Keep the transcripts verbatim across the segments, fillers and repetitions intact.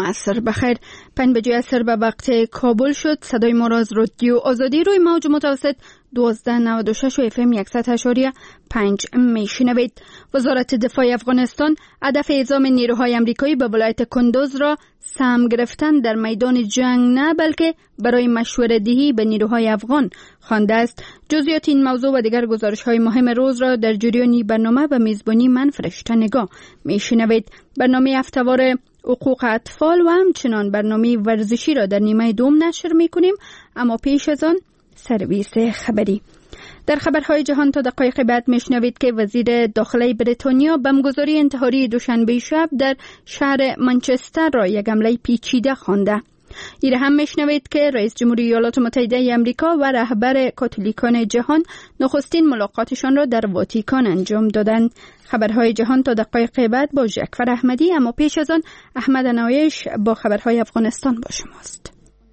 عصر بخیر. پنج بجه عصر به وقت کابل شد. صدای ما را از رادیو آزادی روی موج متوسط دوازده نود و شش و اف ام صد و شش و پنج میشنوید. وزارت دفاع افغانستان هدف اعزام نیروهای آمریکایی به ولایت کندوز را سهم گرفتن در میدان جنگ نه بلکه برای مشورت دهی به نیروهای افغان خوانده است. جزئیات این موضوع و دیگر گزارش‌های مهم روز را در جریان برنامه و میزبانی من فرشته نگاه میشنوید. برنامه هفته‌وار حقوق اطفال و همچنان برنامه ورزشی را در نیمه دوم نشر می‌کنیم، اما پیش از آن سرویس خبری. در خبرهای جهان تا دقایق بعد میشنوید که وزیر داخلی بریتانیا بمبگذاری انتحاری دوشنبه شب در شهر منچستر را یک حمله پیچیده خوانده. ایره هم میشنوید که رئیس جمهوری ایالات متحده آمریکا و رهبر کاتولیکان جهان نخستین ملاقاتشان را در واتیکان انجام دادند. خبرهای جهان تا دقایق بعد با جعفر احمدی، اما پیش از آن احمد نوایش با خبرهای افغانستان با شماست.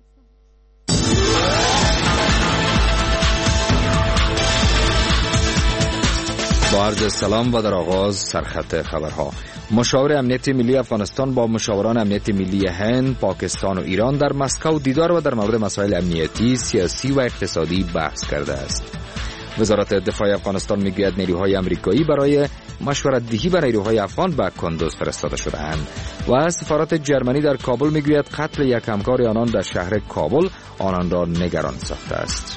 با عرض سلام و در آغاز سرخط خبرها. مشاور امنیت ملی افغانستان با مشاوران امنیت ملی هند، پاکستان و ایران در مسکو دیدار و در مورد مسائل امنیتی، سیاسی و اقتصادی بحث کرده است. وزارت دفاع افغانستان میگوید نیروهای آمریکایی برای مشورت دهی با نیروهای افغان به کندوز فرستاده شده‌اند و سفارت جرمنی در کابل میگوید قتل یک همکار آنان در شهر کابل آنان را نگران ساخته است.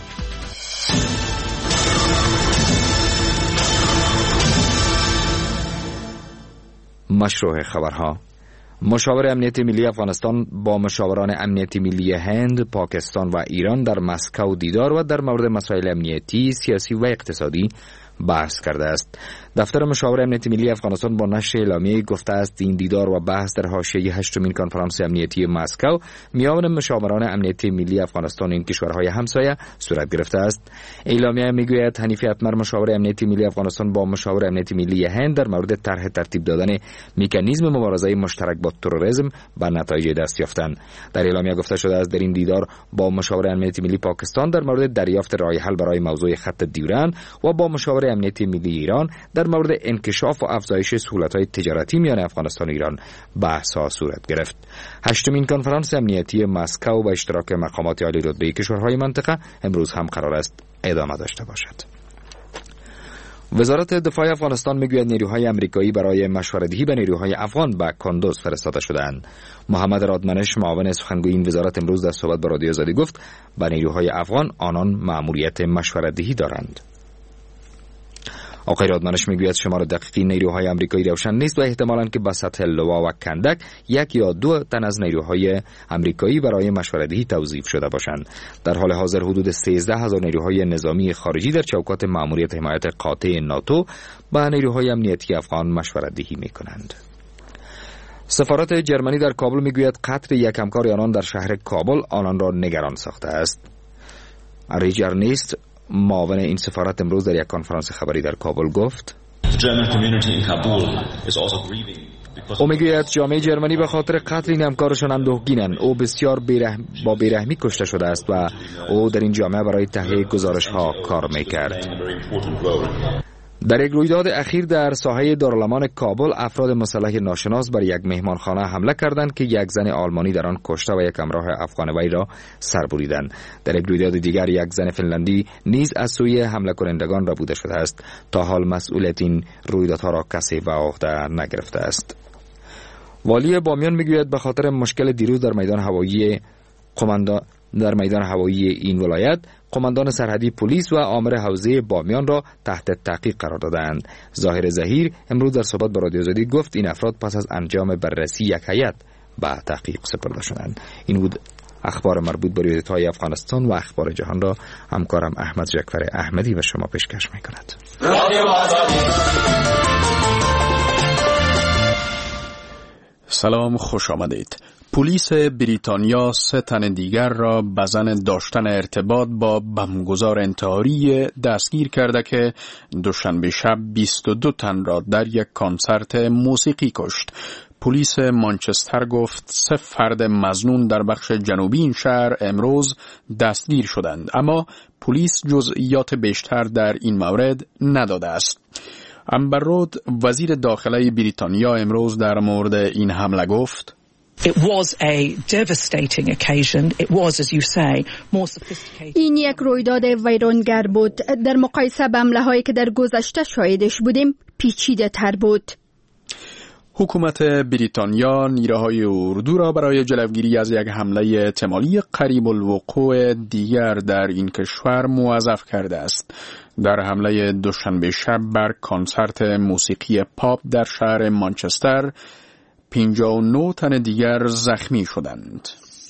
مشروع خبرها. مشاور امنیت ملی افغانستان با مشاوران امنیت ملی هند، پاکستان و ایران در مسکو دیدار و در مورد مسائل امنیتی، سیاسی و اقتصادی بحث کرده است. دفتر مشاور امنیت ملی افغانستان با نشر اعلامیه گفته است این دیدار و بحث در حاشیه هشتمین کنفرانس امنیتی مسکو میان مشاوران امنیت ملی افغانستان این کشورهای همسایه صورت گرفته است. اعلامیه میگوید حنیف اتمر مشاور امنیت ملی افغانستان با مشاور امنیت ملی هند در مورد طرح ترتیب دادن مکانیزم مبارزه مشترک با تروریسم به نتایج دست یافتند. در اعلامیه گفته شده است در این دیدار با مشاور امنیت ملی پاکستان در مورد دریافت راه حل برای موضوع خط دیورند و با مشاور امنیت ملی ایران در مورد انکشاف و افزایش سهولت‌های تجارتی میان افغانستان و ایران بحث‌ها صورت گرفت. هشتمین کنفرانس امنیتی مسکو با اشتراک مقامات عالی رتبه کشورهای منطقه امروز هم قرار است ادامه داشته باشد. وزارت دفاع افغانستان میگوید نیروهای آمریکایی برای مشورت‌دهی به نیروهای افغان به کندوز فرستاده شدند. محمد رادمنش معاون سخنگوی این وزارت امروز در صحبت با رادیو آزادی گفت به نیروهای افغان آنان مأموریت مشورت‌دهی دارند. آقای رادمنش میگوید شمار دقیقی نیروهای آمریکایی روشن نیست و احتمالاً که به سطح لوا و کندک یک یا دو تن از نیروهای آمریکایی برای مشورت‌دهی توظیف شده باشند. در حال حاضر حدود سیزده هزار نیروهای نظامی خارجی در چوکات مأموریت حمایت قاطع ناتو با نیروهای امنیتی افغان مشورت‌دهی می‌کنند. سفارت جرمنی در کابل میگوید قتل یک همکار آنان در شهر کابل آنان را نگران ساخته است. ریچارد نیست معاون این سفارت امروز در یک کنفرانس خبری در کابل گفت او میگوید جامعه جرمنی به خاطر قتل این همکارشان اندوهگینند. او بسیار بیرحم با بیرحمی کشته شده است و او در این جامعه برای تهیه گزارش ها کار میکرد. در یک رویداد اخیر در ساحه دارالامان کابل افراد مسلح ناشناس بر یک مهمانخانه حمله کردند که یک زن آلمانی در آن کشته و یک همراه افغان وی را سر بریدند. در یک رویداد دیگر یک زن فنلندی نیز از سوی حمله کنندگان ربوده شده است. تا حال مسئولیت این رویدادها را کسی به عهده نگرفته است. والی بامیان میگوید به خاطر مشکل دیروز در میدان هوایی قماندان در میدان هوایی این ولایت قماندان سرحدی پلیس و آمر حوزه بامیان را تحت تحقیق قرار دادند. ظاهر ظهیر امروز در صحبت با رادیو آزادی گفت این افراد پس از انجام بررسی یک هیئت به تحقیق سپرده شدند. این بود اخبار مربوط به رویدادهای افغانستان و اخبار جهان را همکارم احمد جعفر احمدی به شما پیشکش می‌کند. رادیو آزادی. سلام، خوش آمدید. پلیس بریتانیا سه تن دیگر را به زن داشتن ارتباط با بمبگذار انتحاری دستگیر کرده که دوشنبه شب بیست و دو تن را در یک کنسرت موسیقی کشت. پلیس مانچستر گفت سه فرد مظنون در بخش جنوبی این شهر امروز دستگیر شدند، اما پلیس جزئیات بیشتر در این مورد نداده است. امبر رود وزیر داخلی بریتانیا امروز در مورد این حمله گفت It was a devastating occasion. It was, as you say, more sophisticated. این یک رویداد ویرانگر بود. در مقایسه با حمله‌هایی که در گذشته شاهدش بودیم پیچیده تر بود. حکومت بریتانیا نیروهای اردو را برای جلوگیری از یک حمله احتمالی قریب الوقوع دیگر در این کشور موظف کرده است. در حمله دوشنبه شب بر کنسرت موسیقی پاپ در شهر مانچستر پنجاه و نه تن دیگر زخمی شدند.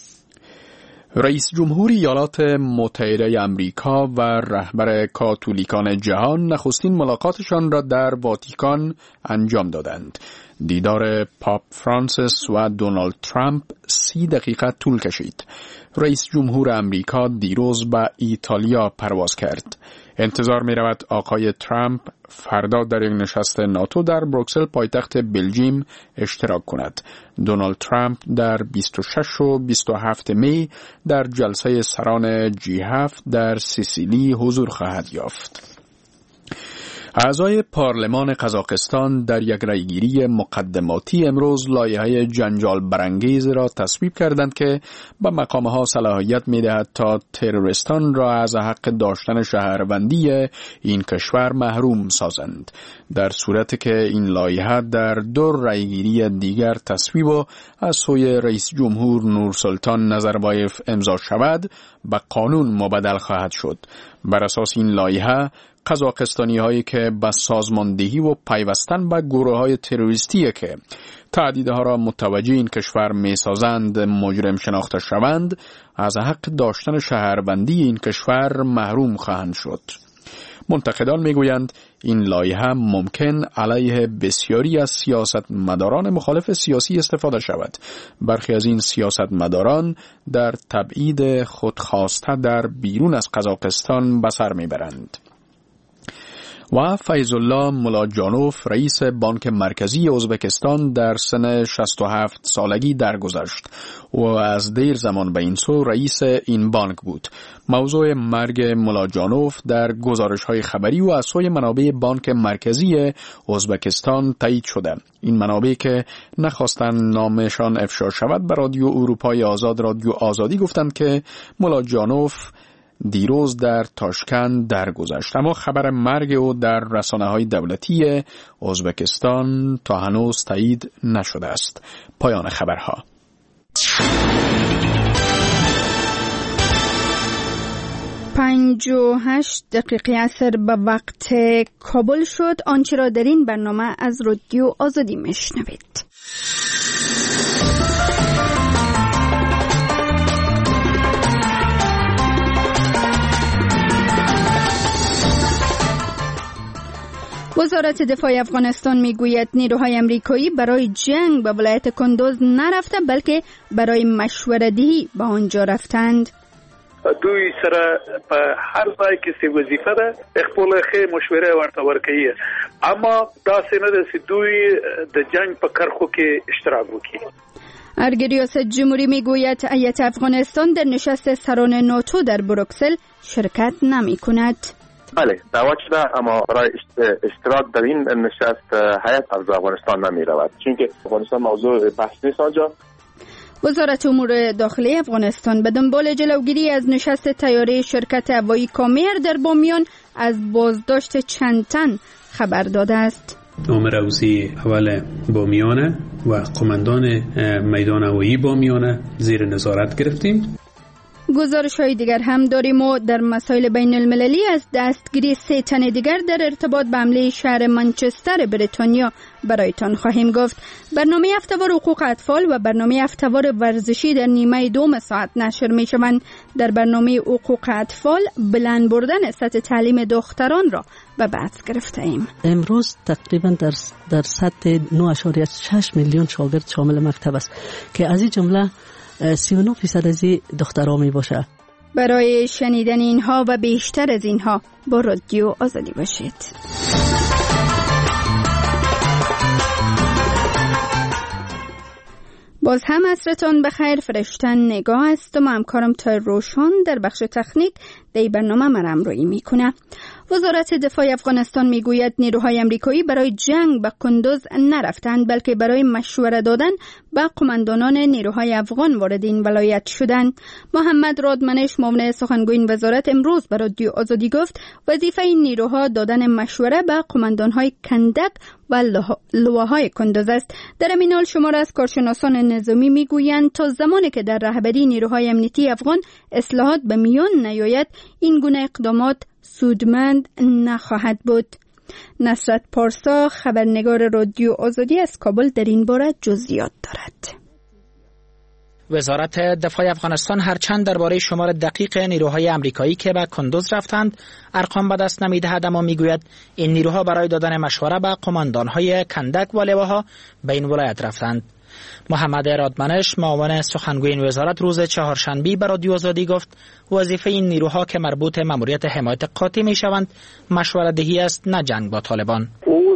رئیس جمهور ایالات متحده آمریکا و رهبر کاتولیکان جهان نخستین ملاقاتشان را در واتیکان انجام دادند. دیدار پاپ فرانسیس و دونالد ترامپ سی دقیقه طول کشید. رئیس جمهور آمریکا دیروز به ایتالیا پرواز کرد. انتظار می رود آقای ترامپ فردا در یک نشست ناتو در بروکسل پایتخت بلژیم اشتراک کند. دونالد ترامپ در بیست و شش و بیست و هفت می در جلسه سران جی هفت در سیسیلی حضور خواهد یافت. اعضای پارلمان قزاقستان در یک رأیگیری مقدماتی امروز لایحه جنجال برانگیز را تصویب کردند که به مقامها صلاحیت می‌دهد تا تروریستان را از حق داشتن شهروندی این کشور محروم سازند. در صورتی که این لایحه در دو رأیگیری دیگر تصویب و از سوی رئیس جمهور نورسلطان نظربایف امضا شود، به قانون مبدل خواهد شد. بر اساس این لایحه قزاقستانی هایی که به سازماندهی و پیوستن به گروه های تروریستی که تهدیدها را متوجه این کشور می سازند مجرم شناخته شوند، از حق داشتن شهروندی این کشور محروم خواهند شد. منتقدان می گویند این لایحه ممکن علیه بسیاری از سیاستمداران مخالف سیاسی استفاده شود. برخی از این سیاستمداران در تبعید خودخواسته در بیرون از قزاقستان به سر می برند. و فیض الله ملاجانوف رئیس بانک مرکزی ازبکستان در سن شصت و هفت سالگی درگذشت و از دیر زمان به این سو رئیس این بانک بود. موضوع مرگ ملاجانوف در گزارش‌های خبری و از سوی منابع بانک مرکزی ازبکستان تایید شده. این منابع که نخواستن نامشان افشا شود به رادیو اروپای آزاد رادیو آزادی گفتند که ملاجانوف دیروز در تاشکند درگذشت، اما خبر مرگ او در رسانه‌های دولتی ازبکستان تا هنوز تایید نشده است. پایان خبرها. پنج و هشت دقیقه عصر به وقت کابل شد. آنچه را در این برنامه از رادیو آزادی میشنوید. وزارت دفاع افغانستان میگوید نیروهای امریکایی برای جنگ به ولایت کندوز نرفته بلکه برای مشوره‌دهی به آنجا رفتند. دوی سره په هر ځای کې څه وظیفه ده خپل خې مشوره ورته ورکوي، اما دا څه نه ده چې دوی د جنگ په کرخو کې اشتراک وکړي. ارګ ریاست جمهوری میگوید هیئت افغانستان در نشست سران ناتو در بروکسل شرکت نمی‌کند. بله دعوت شده، اما برای اشتراک در این نشست هیئت از افغانستان نمی رود، چون که افغانستان موضوع بحث نیست آنجا. وزارت امور داخلی افغانستان به دنبال جلوگیری از نشست طیاره شرکت هوایی کامیر در بامیان از بازداشت چند تن خبر داده است. نام روزی اول بامیانه و قماندان میدان هوایی بامیانه زیر نظارت گرفتیم. گزارش های دیگر هم داریم و در مسائل بین المللی از دستگیری سه تن دیگر در ارتباط به حمله شهر منچستر بریتانیا برایتان خواهیم گفت. برنامه هفته‌وار حقوق اطفال و برنامه هفته‌وار ورزشی در نیمه دوم ساعت نشر می شوند. در برنامه حقوق اطفال بلند بردن سطح تعلیم دختران را به بحث گرفته ایم. امروز تقریبا در در سطح نه اشاریه شش میلیون شاگرد شامل مکتب است که از این جمله سی و نه فیصد از دخترها می باشه. برای شنیدن اینها و بیشتر از اینها با رادیو آزادی باشید. باز هم عصرتان بخیر. فرشتن نگاه است و همکارم تا روشن در بخش تکنیک دی برنامه مرا همراهی میکنه. وزارت دفاع افغانستان میگوید نیروهای آمریکایی برای جنگ به کندوز نرفتند، بلکه برای مشوره دادن به قماندانان نیروهای افغان وارد این ولایت شدند. محمد رادمنش معاون سخنگوی این وزارت امروز به رادیو آزادی گفت وظیفه این نیروها دادن مشوره به قماندانهای کندک و لواهای کندوز است. در این حال شمار از کارشناسان نظامی میگویند تا زمانی که در رهبری نیروهای امنیتی افغان اصلاحات به میان نیاید این گونه اقدامات سودمند نخواهد بود. نصرت پارسا خبرنگار رادیو آزادی از کابل در این باره جزئیات دارد. وزارت دفاع افغانستان هرچند درباره شمار دقیق نیروهای آمریکایی که به کندوز رفتند ارقام به دست نمی‌دهد، اما میگوید این نیروها برای دادن مشوره به قماندان‌های کندک و لواها به این ولایت رفتند. محمد رادمنش معاون سخنگوی این وزارت روز چهارشنبه به رادیو آزادی گفت وظیفه این نیروها که مربوط ماموریت حمایت قاطع می‌شوند مشوره دهی است، نه جنگ با طالبان.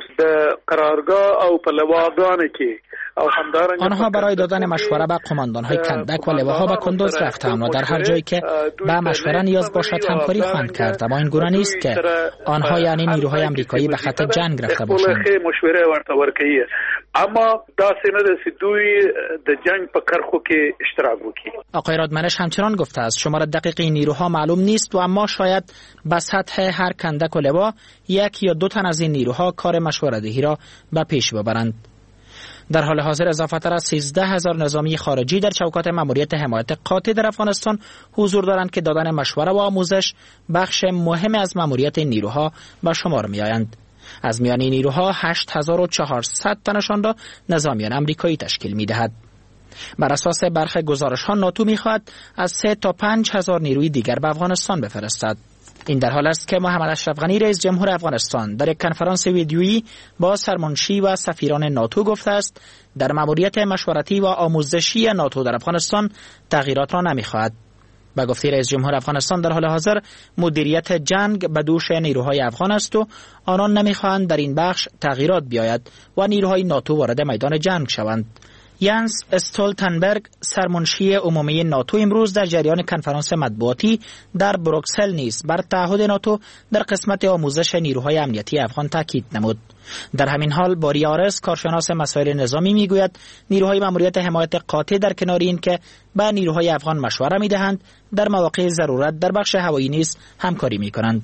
قرارگاه او په لواګانو کې آنها برای دادن مشوره به قماندان‌های کندک و لواها به کندوز رفتند و در هر جایی که به مشوره نیاز باشد همکاری خواهند کرد، اما این گونه نیست که آنها یعنی نیروهای آمریکایی به خط جنگ رفته باشند. مشوره ورته ورکوي اما داسې نه ده چې دوی د جنگ په کرخو کې اشتراک وکړي. آقای رادمنش همچنان گفته است شمار دقیق این نیروها معلوم نیست و اما شاید به سطح هر کندک و لوا یک یا دو تن از این نیروها کار مشوره دهی را به پیش ببرند. در حال حاضر اضافه تر از سیزده هزار نظامی خارجی در چوکات ماموریت حمایت قاطع در افغانستان حضور دارند که دادن مشوره و آموزش بخش مهم از ماموریت این نیروها به شمار می آیند. از میان این نیروها هشت هزار و چهارصد تنشان را نظامیان آمریکایی تشکیل می دهد. بر اساس برخی گزارش ها ناتو می خواهد از سه تا پنج هزار نیروی دیگر به افغانستان بفرستد. این در حال است که محمد اشرف غنی رئیس جمهور افغانستان در یک کنفرانس ویدیویی با سرمنشی و سفیران ناتو گفته است در ماموریت مشورتی و آموزشی ناتو در افغانستان تغییرات را نمی‌خواهد. به گفته رئیس جمهور افغانستان در حال حاضر مدیریت جنگ به دوش نیروهای افغان است و آنان نمی‌خواهند در این بخش تغییرات بیاید و نیروهای ناتو وارد میدان جنگ شوند. یانس استولتنبرگ سرمنشی عمومی ناتو امروز در جریان کنفرانس مطبوعاتی در بروکسل نیز بر تعهد ناتو در قسمت آموزش نیروهای امنیتی افغان تاکید نمود. در همین حال باری آرس کارشناس مسائل نظامی میگوید نیروهای ماموریت حمایت قاطع در کنار این که با نیروهای افغان مشوره میدهند در مواقع ضرورت در بخش هوایی نیز همکاری میکنند.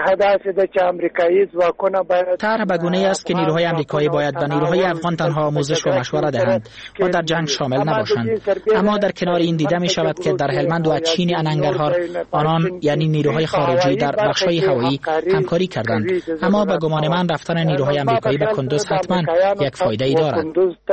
طرح به گونه‌ای است که نیروهای آمریکایی باید به نیروهای افغان تنها آموزش و مشوره دهند و در جنگ شامل نباشند. اما در کنار این دیده می شود که در هلمند و چین اننگرهار آنان یعنی نیروهای خارجی در بخش‌های هوایی همکاری کردند. اما به گمان من رفتن نیروهای آمریکایی به کندوز حتما یک فایده ای دارد.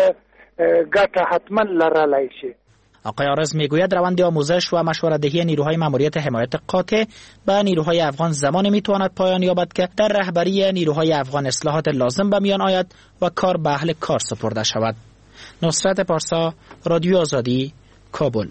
آقای آرز میگوید روند آموزش و مشوره‌دهی نیروهای ماموریت حمایت قاطع به نیروهای افغان زمانی میتواند پایان یابد که در رهبری نیروهای افغان اصلاحات لازم به میان آید و کار به اهل کار سپرده شود. نصرت پارسا، رادیو آزادی، کابل.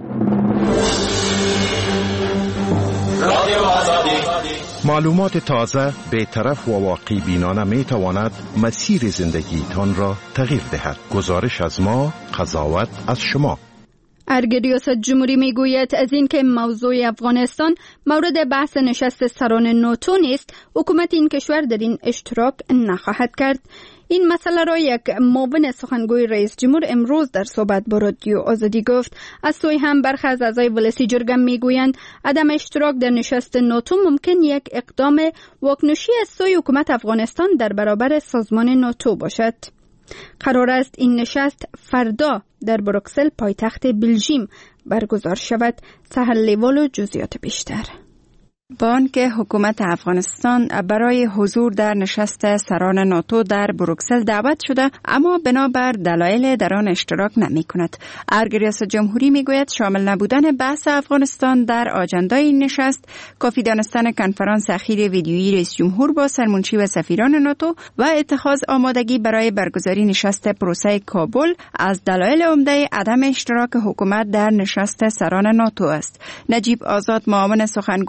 معلومات تازه، بی‌طرف و واقع بینانه می تواند مسیر زندگیتان را تغییر دهد. گزارش از ما، قضاوت از شما. ارگ ریاست جمهوری می گوید از این که موضوع افغانستان مورد بحث نشست سران ناتو نیست، حکومت این کشور در این اشتراک نخواهد کرد. این مسئله را یک معاون سخنگوی رئیس جمهور امروز در صحبت با رادیو آزادی گفت. از سوی هم برخی از اعضای ولسی جرگه میگویند عدم اشتراک در نشست ناتو ممکن یک اقدام واکنشی از سوی حکومت افغانستان در برابر سازمان ناتو باشد. قرار است این نشست فردا در بروکسل پایتخت بلژیم برگزار شود. سحر لیوال و جزئیات بیشتر. با آنکه حکومت افغانستان برای حضور در نشست سران ناتو در بروکسل دعوت شده، اما بنابر دلایل در آن اشتراک نمی کند. ارگ ریاست جمهوری می گوید شامل نبودن بحث افغانستان در آجندای این نشست، کافی دانستن کنفرانس اخیر ویدیویی رئیس جمهور با سرمنشی و سفیران ناتو و اتخاذ آمادگی برای برگزاری نشست پروسه کابل از دلایل عمده عدم اشتراک حکومت در نشست سران ناتو است. نجیب آزاد معاون سخنگوی رئیس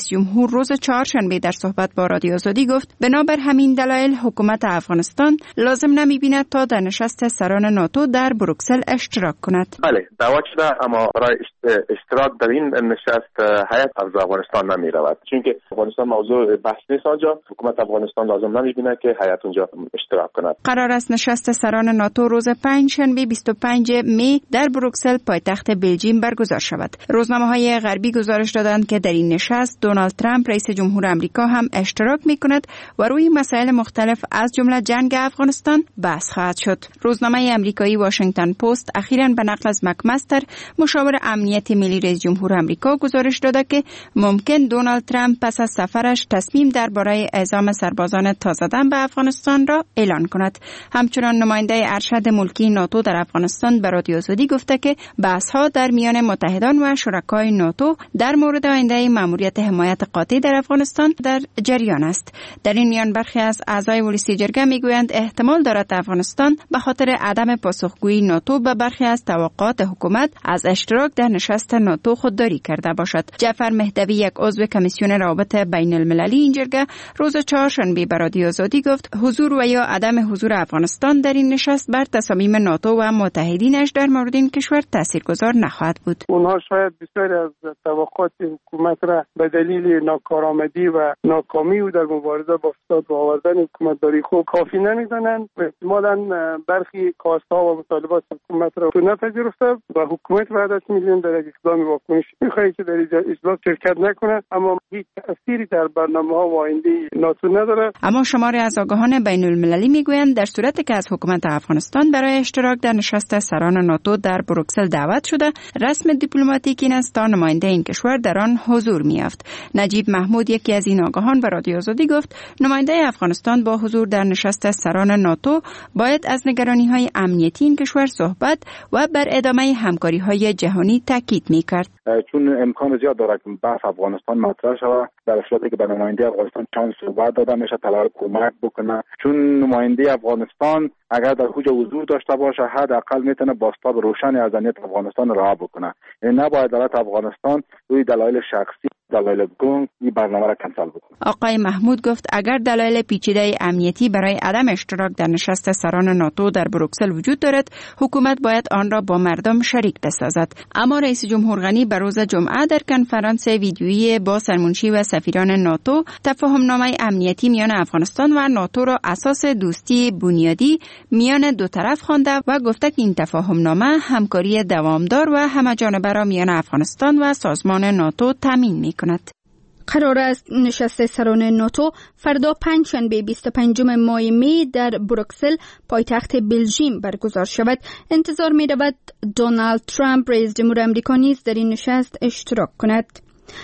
رئیس جمهور روز چهارشنبه در صحبت با رادیو آزادی گفت بنابر همین دلایل حکومت افغانستان لازم نمی‌بیند تا در نشست سران ناتو در بروکسل اشتراک کند. بله، دعوت شده اما برای اشتراک در این نشست هیئت از افغانستان نمی رود، چون که افغانستان موضوع بحث نیست آنجا. حکومت افغانستان لازم نمی‌بیند که هیئت اونجا اشتراک کند. قرار است نشست سران ناتو روز پنجشنبه بیست و پنجم می در بروکسل پایتخت بلژیم برگزار شود. روزنامه‌های غربی گزارش دادند که در این نشست دونالد ترامپ رئیس جمهور آمریکا هم اشتراک می‌کند و روی مسائل مختلف از جمله جنگ افغانستان بحث خواهد شد. روزنامه آمریکایی واشنگتن پست اخیراً به نقل از مکمستر مشاور امنیت ملی رئیس جمهور آمریکا گزارش داده که ممکن دونالد ترامپ پس از سفرش تصمیم درباره اعزام سربازان تازه‌دم به افغانستان را اعلان کند. همچنان نماینده ارشد ملکی ناتو در افغانستان به رادیو آزادی گفته که بحث‌ها در میان متحدان و شرکای ناتو در مورد آینده مأموریت حمایت قاطع در افغانستان در جریان است. در این میان برخی از اعضای ولسی جرگه میگویند احتمال دارد افغانستان به خاطر عدم پاسخگویی ناتو به برخی از توقعات حکومت از اشتراک در نشست ناتو خودداری کرده باشد. جعفر مهدوی، یک عضو کمیسیون روابط بین المللی این جرگه، روز چهارشنبه به رادیو آزادی گفت حضور و یا عدم حضور افغانستان در این نشست بر تصامیم ناتو و متحدینش در مورد این کشور تاثیرگذار نخواهد بود. اونها شاید بسیاری از توقعات حکومت را به دلیل ناکارآمدی و ناکامی او در مبارزه با فساد و آوردن حکومتداری خوب کافی نمیدانند. احتمالاً برخی خواست‌ها و مطالبات حکومت را نپذیرفته و حکومت وعده می‌دهد در یک اقدام واکنش می‌خواهد که در اجلاس شرکت نکنه، اما هیچ تأثیری در برنامه‌ها و آینده ناتو نداره. اما شماری از آگاهان بین المللی میگویند در صورتی که از حکومت افغانستان برای اشتراک در نشست سران ناتو در بروکسل دعوت شده، رسم دیپلماتیک این است تا نماینده این کشور در آن حضور می‌یافت. نجیب محمود، یکی از این آگاهان، به رادیو آزادی گفت نماینده افغانستان با حضور در نشست سران ناتو باید از نگرانی‌های امنیتی این کشور صحبت و بر ادامه همکاری‌های جهانی تاکید می‌کرد. چون امکان زیاد دارد که بحث افغانستان مطرح شود، در صورتی که به نماینده افغانستان چند صحبت داده میشه طلب کمک بکنه، چون نماینده افغانستان اگر در حوزه حضور داشته باشه حداقل میتونه بازتاب روشنی از امنیت افغانستان رها بکنه. یعنی نباید دولت افغانستان روی دلایل شخصی، دلایل گنگ این برنامه را کنسل بکنه. آقای محمود گفت اگر دلایل پیچیده امنیتی برای عدم اشتراک در نشست سران ناتو در بروکسل وجود دارد، حکومت باید آن را با مردم شریک بسازد. اما رئیس جمهور غنی به روز جمعه در کنفرانس ویدیویی با سرمنشی و سفیران ناتو تفاهمنامه امنیتی میان افغانستان و ناتو را اساس دوستی بنیادی میان دو طرف خوانده و گفته که این تفاهمنامه همکاری دوامدار و همه‌جانبه را میان افغانستان و سازمان ناتو تامین می‌کند. قرار است نشست سران ناتو فردا پنجشنبه بیست و پنجم ماه می در بروکسل پایتخت بلژیم برگزار شود. انتظار می رود دونالد ترامپ رئیس جمهور آمریکا نیز در این نشست اشتراک کند.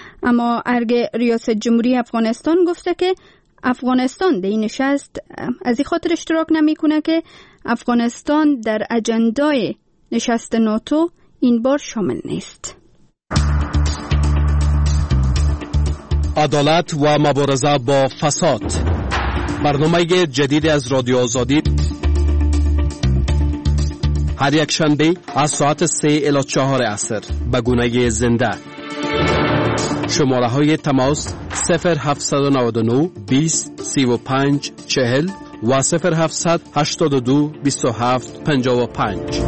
اما ارگ ریاست جمهوری افغانستان گفته که افغانستان در این نشست از این خاطر اشتراک نمی کنه که افغانستان در اجندای نشست ناتو این بار شامل نیست. عدالت و مبارزه با فساد، برنامه جدید از رادیو آزادی، هر یک شنبه از ساعت سه الی چهار عصر به گونه زنده. شماره های تماس صفر هفت نه نه بیست سی و پنج چهل و صفر هفت هشت دو بیست و هفت پنجاه و پنج.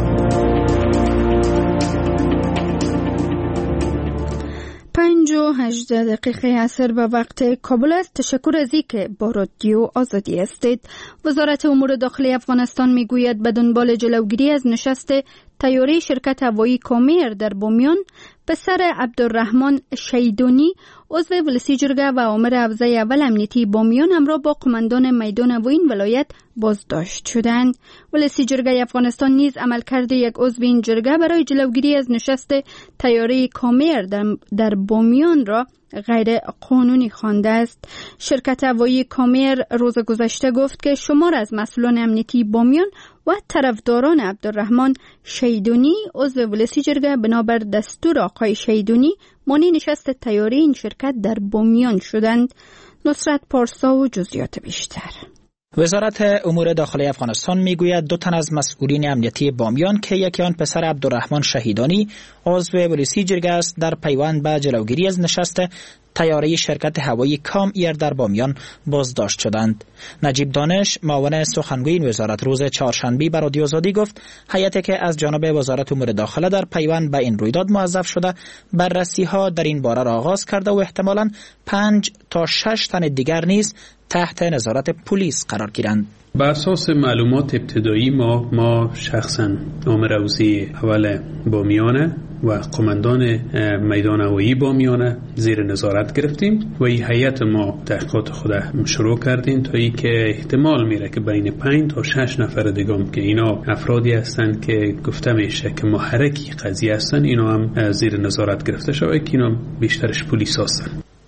پنج و هجده دقیقه عصر به وقت کابل است. تشکر از اینکه با رادیو آزادی هستید. وزارت امور داخلی افغانستان میگوید به دنبال جلوگیری از نشست طیاره شرکت هوایی کامیر در بامیان، پسر عبدالرحمن شیدونی عضو ولسی جرگه و آمر افزای اول امنیتی بامیان همراه با قماندان میدان هوایی این ولایت بازداشت شدند. ولسی جرگه افغانستان نیز عملکرد یک عضو این جرگه برای جلوگیری از نشست طیاره کامیر در, در بامیان را غیر قانونی خوانده است. شرکت هوایی کامیر روز گذشته گفت که شمار از مسئولان امنیتی بامیان و طرفداران عبدالرحمن شیدونی عضو ولسی جرگه بنابر دستور آقای شیدونی مانع نشست طیاره این شرکت در بامیان شدند. نصرت پارسا و جزئیات بیشتر. وزارت امور داخلی افغانستان میگوید دو تن از مسئولین امنیتی بامیان که یکی آن پسر عبدالرحمن شهیدانی عضو ولسی جرگه است، در پیوند به جلوگیری از نشست طیاره شرکت هوایی کام ایر در بامیان بازداشت شدند. نجیب دانش معاون سخنگوی این وزارت روز چهارشنبه به رادیو آزادی گفت هیئتی که از جانب وزارت امور داخله در پیوند به این رویداد موظف شده بررسی ها در این باره را آغاز کرده و احتمالاً پنج تا شش تن دیگر نیز تحت نظارت پلیس قرار گیرند. بر اساس معلومات ابتدایی ما ما شخصا نام روزی اول بامیانه و قماندان میدان هوایی بامیانه زیر نظارت گرفتیم و این هیئت ما تحقیقات خود شروع کردیم تا ای که احتمال میره که بین پنج تا شش نفر دیگه که اینا افرادی هستن که گفته میشه که محرکی قضیه هستن، اینا هم زیر نظارت گرفته شده که اینا بیشترش پلیس هستن.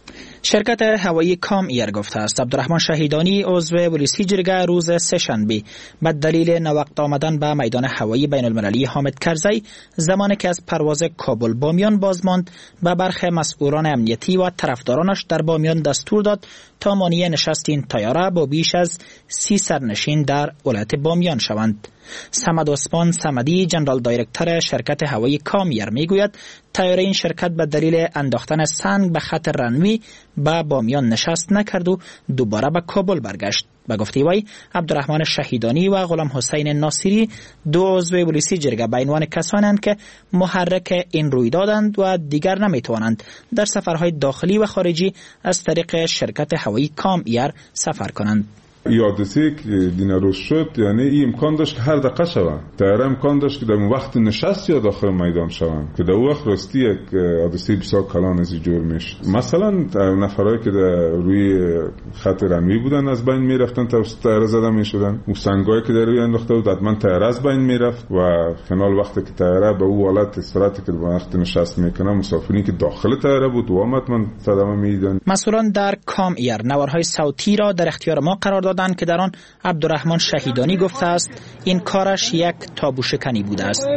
شرکت هوایی کام ایر گفته است عبدالرحمن شهیدانی عضو پلیسی جرگه روز سه‌شنبه به دلیل ناوقت آمدن به میدان هوایی بین المللی حامد کرزی زمانی که از پرواز کابل بامیان بازماند به برخی مسئولان امنیتی و طرفدارانش در بامیان دستور داد تا مانع نشست این طیاره با بیش از سی سرنشین در ولایت بامیان شوند. صمد عثمان صمدی جنرال دایرکتور شرکت هوایی کام ایر میگوید طیاره این شرکت به دلیل انداختن سنگ به خط رنوی به بامیان نشست نکرد و دوباره به کابل برگشت. به گفته وی عبدالرحمن شهیدانی و غلام حسین ناصری دو عضو پلیسی جرگه به عنوان کسانند که محرک این رویدادند و دیگر نمیتوانند در سفرهای داخلی و خارجی از طریق شرکت هوایی کام ایر سفر کنند. یادتی که دینا روز شد یعنی این امکان داشت که هر دقیقه شوند طیاره امکان داشت که در وقت نشست یا داخل میدان شوند که در وقت راستی یک حادثه بسیار کلان از جور میشد. مثلا نفرایی که در روی خط رنوی بودن از بین میرفتن تا طیاره زده میشدن و سنگایی که در روی انداخته بود حتما طیاره از بین میرفت و فینال وقتی که طیاره به اون حالت استراحتی که وقت نشست میکنه مسافرین که داخل طیاره بود و حتما صدمه میدیدن. مسئولان در کام ایر نوارهای صوتی را در اختیار ما قرار دادند که در آن عبدالرحمن شهیدانی گفته است این کارش یک تابو شکنی بوده است.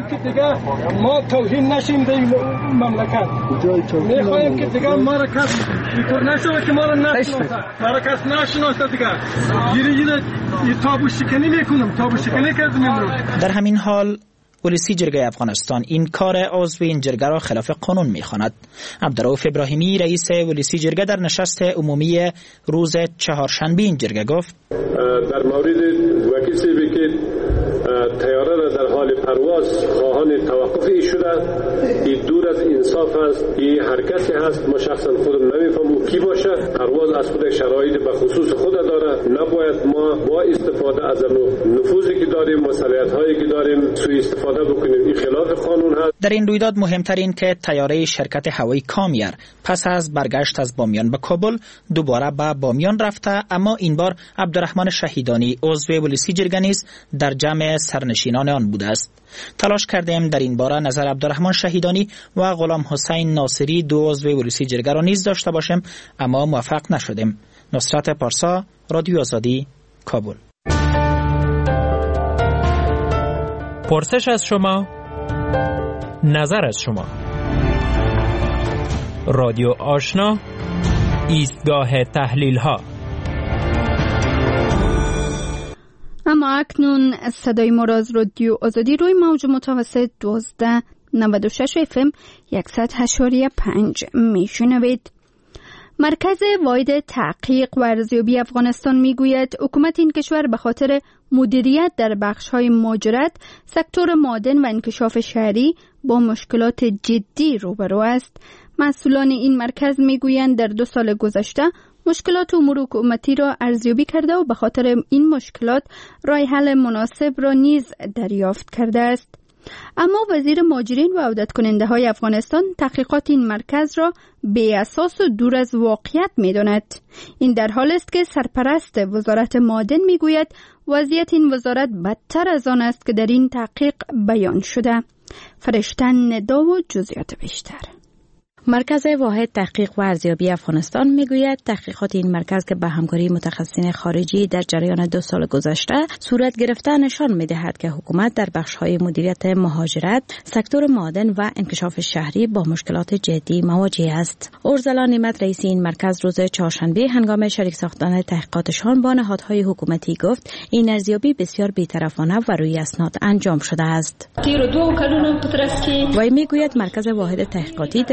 ما توهین نشیم به مملکت. میخوایم که دیگه ما را کس اینطور نشه که ما را نشناسه. ما را کس نشناسه دیگه. گیری گیری تابو شکنی میکنم. تابو شکنی کردم امروز. در همین حال پلیسی جرگه افغانستان این کار عضو این جرگه را خلاف قانون می‌خواند. عبدالرؤوف ابراهیمی رئیس پلیسی جرگه در نشست عمومی روز چهارشنبه این جرگه گفت در مورد وکیل سیبی که طیاره را در حال پرواز خواهان توقف ای شده این دور از انصاف است. این هر کسی هست ما شخصا خودم نمیفهمم کی باشه پرواز از خود شرایط به خصوص خود داره. نباید ما با استفاده از نفوذی که داریم و صلاحیت‌هایی که داریم سوء استفاده بکنیم. این خلاف قانون هست. در این رویداد مهمتر این که طیاره شرکت هوایی کام ایر پس از برگشت از بامیان به کابل دوباره به بامیان رفته، اما این بار عبدالرحمن شهیدانی عضو پلیسی جرگه نیز در جمع سرنشینان آن بوده است. تلاش کردیم در این باره نظر عبدالرحمن شهیدانی و غلام حسین ناصری دو عضو پلیسی جرگه را نیز داشته باشیم، اما موفق نشدیم. نصرت پارسا، رادیو آزادی، کابل. پرسش از شما، نظر از شما. رادیو آشنا، ایستگاه تحلیل ها. اما اکنون صدای ما را از رادیو آزادی روی موج متوسط دوازده نود و شش اف ام صد و هشت و پنج میشنوید. مرکز واحد تحقیق و ارزیابی افغانستان میگوید حکومت این کشور به خاطر مدیریت در بخش‌های مهاجرت، سکتور معدن و انکشاف شهری با مشکلات جدی روبرو است. مسئولان این مرکز میگویند در دو سال گذشته مشکلات امور حکومتی را ارزیابی کرده و به خاطر این مشکلات راه حل مناسب را نیز دریافت کرده است. اما وزیر مهاجرین و عودت کننده های افغانستان تحقیقات این مرکز را بی اساس و دور از واقعیت می داند. این در حال است که سرپرست وزارت معدن می گوید وضعیت این وزارت بدتر از آن است که در این تحقیق بیان شده. فرشتن ندا و جزئیات بیشتر. مرکز واحد تحقیق و ارزیابی افغانستان میگوید تحقیقات این مرکز که به همکاری متخصصین خارجی در جریان دو سال گذشته صورت گرفته نشان میدهد که حکومت در بخش‌های مدیریت مهاجرت، سکتور معدن و انکشاف شهری با مشکلات جدی مواجه است. ارزلا نعمت رئیس این مرکز روز چهارشنبه هنگام شریک ساختن تحقیقاتشان با نهادهای حکومتی گفت این ارزیابی بسیار بی‌طرفانه و روی اسناد انجام شده است. وی میگوید مرکز واحد تحقیقاتی در جریان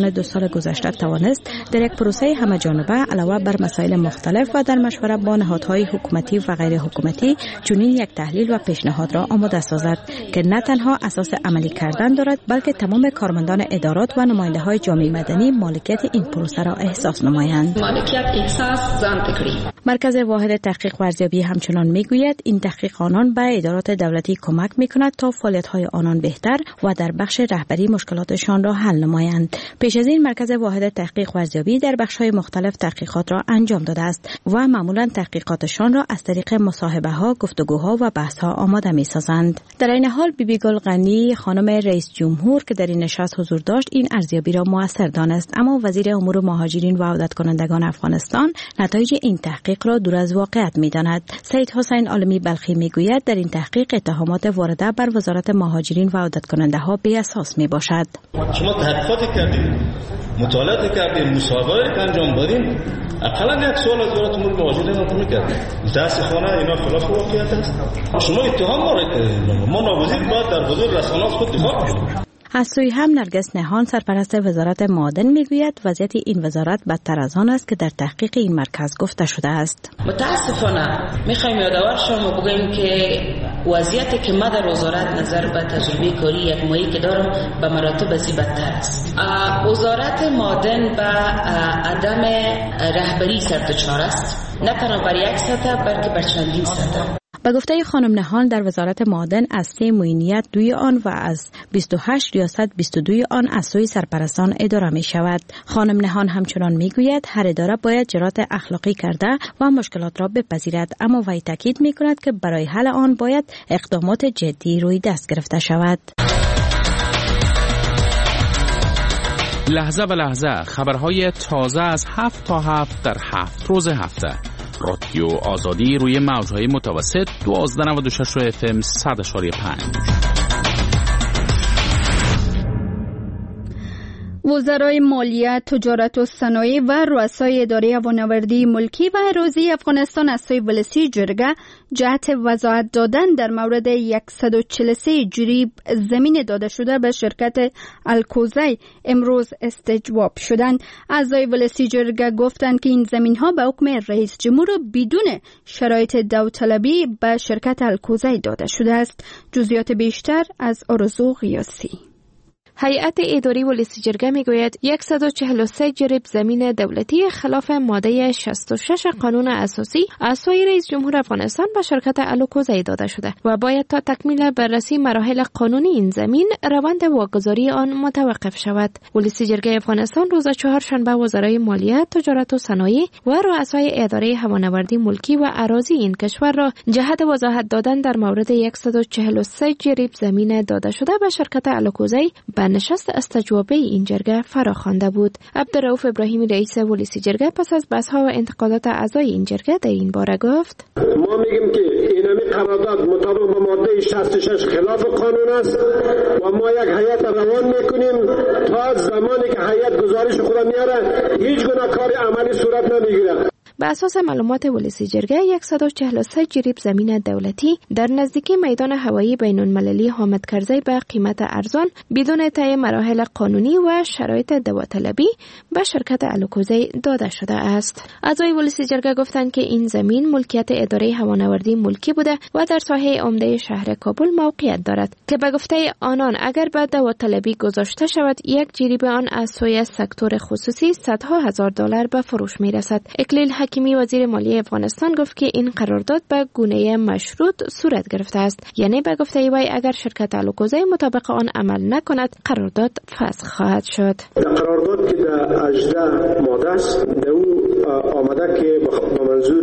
جریان دو سال گذشته توانست در یک پروسه همه جانبه علاوه بر مسائل مختلف و در مشورت با نهادهای حکومتی و غیر حکومتی چنین یک تحلیل و پیشنهاد را آماده سازد که نه تنها اساس عملی کردن دارد بلکه تمام کارمندان ادارات و نماینده های جامعه مدنی مالکیت این پروسه را احساس نمایند. مالکیت احساس زن تکری. مرکز واحد تحقیق و ارزیابی همچنان میگوید این تحقیق آنان به ادارات دولتی کمک میکند تا فعالیت‌های آنان بهتر و در بخش رهبری مشکلاتشان را حل نمایند. پیش از این مرکز واحد تحقیق و ارزیابی در بخش‌های مختلف تحقیقات را انجام داده است و معمولا تحقیقاتشان را از طریق مصاحبه‌ها، گفتگوها و بحث‌ها آماده می‌سازند. در این حال بیبی گل غنی خانم رئیس جمهور که در این نشست حضور داشت این ارزیابی را موثر دانست، اما وزیر امور مهاجرین و عودت کنندگان افغانستان نتایج این تحقیق را دور از واقعیت می‌داند. سید حسین عالمی بلخی میگوید در این تحقیق اتهامات وارده بر وزارت مهاجرین و عودت کننده ها بی اساس می باشد. شما تحقیقات کردید، مطالعات کردید، مصاحبه انجام دادید، اقلا یک سوال از وزارت امور مهاجرین رو می‌کردید. متأسفانه اینا خلاف واقعیت است. شما اتهام وارد کردید. ما ناگزیر باید در حضور رسانه‌ها خود دفاع کنیم. از سوی هم نرگس نهان سرپرست وزارت معادن میگوید وضعیت این وزارت بدتر از آن است که در تحقیق این مرکز گفته شده است. متاسفانه میخوایم یادآور شوم و بگویم که وضعیتی که ما در وزارت نظر به تجربه کاری یک ماهی که دارم به مراتب از بدتر است. وزارت معادن به عدم رهبری سر دچار است، نه تنها بر یک سطح بلکه بر چندین سطح. به گفته خانم نهان در وزارت معادن از سه معینیت دوی آن و از بیست و هشت ریاست بیست و دو آن از سوی سرپرستان اداره می شود. خانم نهان همچنان می گوید هر اداره باید جرات اخلاقی کرده و مشکلات را بپذیرد، اما وی تاکید می کند که برای حل آن باید اقدامات جدی روی دست گرفته شود. لحظه به لحظه خبرهای تازه از هفت تا هفت در هفت روز هفته. رادیو آزادی روی موجهای متوسط دوازده نود و شش اف ام صد اشاری پنج. وزرای مالیه، تجارت و صنایع و رؤسای اداره هوانوردی ملکی و اراضی افغانستان از سوی ولسی جرگه جهت وضاحت دادن در مورد صد و چهل و سه جریب زمین داده شده به شرکت الکوزی امروز استجواب شدند. اعضای ولسی جرگه گفتند که این زمین ها به حکم رئیس جمهور بدون شرایط داوطلبی به شرکت الکوزی داده شده است. جزئیات بیشتر از آرزو غیاسی. هیئت اداری ولسی جرگه میگوید صد و چهل و سه جریب زمین دولتی خلاف ماده شصت و شش قانون اساسی از سوی رئیس جمهور افغانستان به شرکت الکوزی داده شده و باید تا تکمیل بررسی مراحل قانونی این زمین روند واگذاری آن متوقف شود. ولسی جرگه افغانستان روز چهارشنبه وزرای مالیه، تجارت و صنایع و رؤسای اداره هوانوردی ملکی و اراضی این کشور را جهت وضاحت دادن در مورد صد و چهل و سه جریب زمین داده شده به شرکت الکوزی به نشست استجوابه این جرگه فراخوانده بود. عبدالرؤوف ابراهیمی رئیس ولسی جرگه پس از بحث‌ها و انتقادات اعضای این جرگه در این باره گفت: ما میگیم که اینمی قرارداد مطابق با ماده شصت و شش خلاف قانون است و ما یک هیئت روان میکنیم تا زمانی که هیئت گزارش خود میاره هیچ گونه کار عملی صورت نمیگیره. به اساس معلومات ولسی جرگه صد و چهل و سه جریب زمین دولتی در نزدیکی میدان هوایی بین‌المللی حامد کرزی به قیمت ارزان بدون طی مراحل قانونی و شرایط داوطلبی به شرکت الکوزی داده شده است. اعضای ولسی جرگه گفتند که این زمین ملکیت اداره هوانوردی ملکی بوده و در ساحه عمده شهر کابل موقعیت دارد که به گفته آنان اگر به داوطلبی گذاشته شود یک جریب آن از سوی سکتور خصوصی صدها هزار دلار به فروش میرسد. اکلیل حکیمی وزیر مالیه افغانستان گفت که این قرارداد به گونه مشروط صورت گرفته است، یعنی به گفته وی اگر شرکت الکوزی مطابق آن عمل نکند قرارداد فسخ خواهد شد. قرارداد که در هجده ماده است در او آمده که با منظور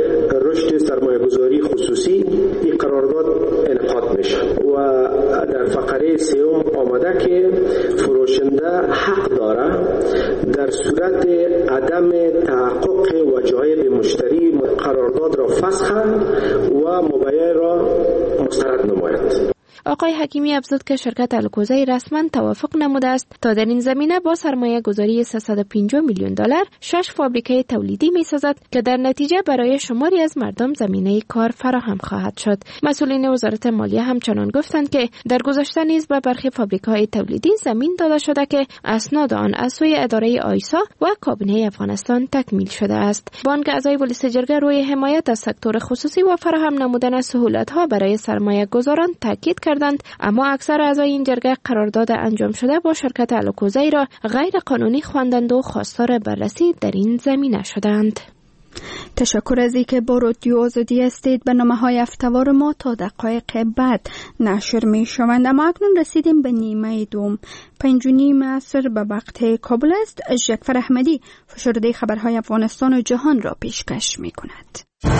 رشد سرمایه‌گذاری خصوصی این قرارداد انعقاد میشه و در فقره سوم آمده که فروشنده حق داره در صورت عدم تحقق وجایب مشتری قرارداد را فسخ و مبایع را مسترد نماید. آقای حکیمی افزود که شرکت الکوزی رسما توافق نموده است تا در این زمینه با سرمایه گذاری سیصد و پنجاه میلیون دلار شش فابریکه تولیدی می‌سازد که در نتیجه برای شماری از مردم زمینه کار فراهم خواهد شد. مسئولین وزارت مالیه همچنان گفتند که در گذشته نیز به برخی فابریکه‌های تولیدی زمین داده شده که اسناد آن از سوی اداره آیسا و کابینه افغانستان تکمیل شده است. بانک اعضای پلیس جرگه روی حمایت از سکتور خصوصی و فراهم نمودن سهولت‌ها برای سرمایه گذاران تاکید کردند، اما اکثر اعضای این جرگه قرارداد انجام شده با شرکت الکوزی را غیر قانونی خواندند و خواستار بررسی در این زمینه شدند. تشکر از اینکه با رادیو آزادی هستید. برنامه‌های هفته‌وار ما تا دقایق بعد نشر می‌شوند، اما اکنون رسیدیم به نیمه دوم. پنج و نیم عصر به وقت کابل است. جعفر احمدی فشرده خبرهای افغانستان و جهان را پیشکش می‌کند.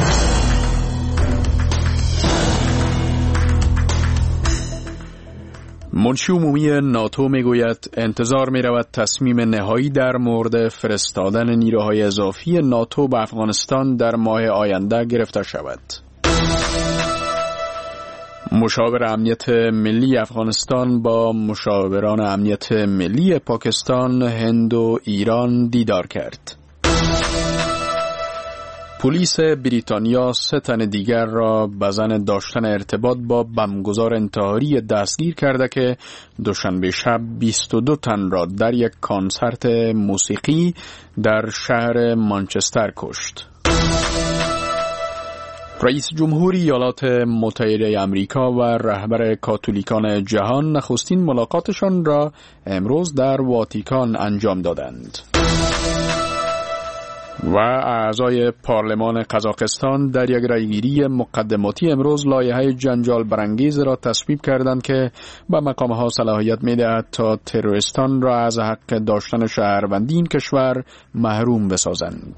منشی عمومی ناتو میگوید انتظار می‌رود تصمیم نهایی در مورد فرستادن نیروهای اضافی ناتو به افغانستان در ماه آینده گرفته شود. مشاور امنیت ملی افغانستان با مشاوران امنیت ملی پاکستان، هند و ایران دیدار کرد. پلیس بریتانیا سه تن دیگر را به زن داشتن ارتباط با بمبگذار انتحاری دستگیر کرده که دوشنبه شب بیست و دو تن را در یک کنسرت موسیقی در شهر مانچستر کشت. رئیس جمهوری ایالات متحده آمریکا و رهبر کاتولیکان جهان نخستین ملاقاتشان را امروز در واتیکان انجام دادند. و اعضای پارلمان قزاقستان در یک رأیگیری مقدماتی امروز لایحه جنجال برانگیز را تصویب کردند که به مقامها صلاحیت می‌دهد تا تروریستان را از حق داشتن شهروندی این کشور محروم بسازند.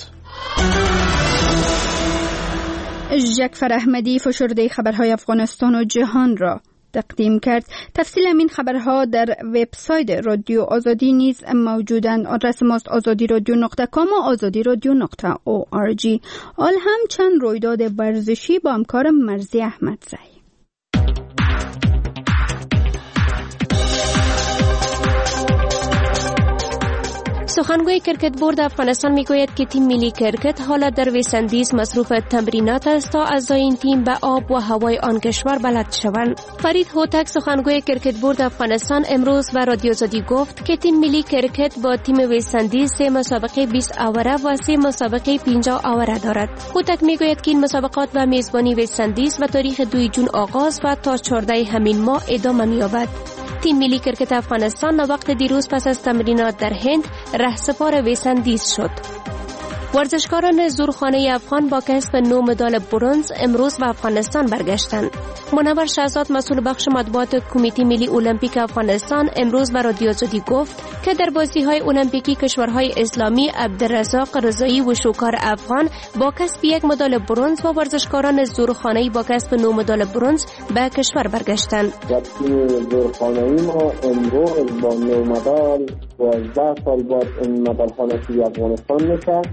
جعفر احمدی فشرده خبرهای افغانستان و جهان را تقدیم کرد. تفصیل این خبرها در وبسایت رادیو آزادی نیز موجودند. آدرس ماست آزادی رادیو نقطه کام و آزادی رادیو نقطه او آر جی. آل هم چند رویداد ورزشی با همکار مرزی احمدزی. سخنگوی کرکت بورد افغانستان میگوید که تیم ملی کرکت حالا در ویسندیز مصروف تمرینات است تا اعضای این تیم به آب و هوای آن کشور بلد شوند. فرید هوتک سخنگوی کرکت بورد افغانستان امروز به رادیو آزادی گفت که تیم ملی کرکت با تیم ویسندیز سه مسابقه بیست آوره و سه مسابقه پنجاه آوره دارد. هوتک میگوید که این مسابقات به میزبانی ویسندیز و تاریخ دوی جون آغاز و تا چهارده همین ماه ادامه می‌یابد. تیم ملی کرکت افغانستان وقت دیروز پس از تمرینات در هند رهسپار ویسندیز شد. ورزشکاران زورخانه افغان با کسب نه مدال برنز امروز به افغانستان برگشتند. منور شهزاد مسئول بخش مطبوعات کمیته ملی المپیک افغانستان امروز به رادیو آزادی گفت که در بازی‌های المپیکی کشورهای اسلامی عبدالرزاق رضایی و شوکار افغان با کسب یک مدال برنز و ورزشکاران زورخانه‌ای با کسب نه مدال برنز به کشور برگشتند. تیم زورخانه‌ای ما امروز با نه مدال دوازده سال بعد این مدال‌ها رو افغانستان نشد.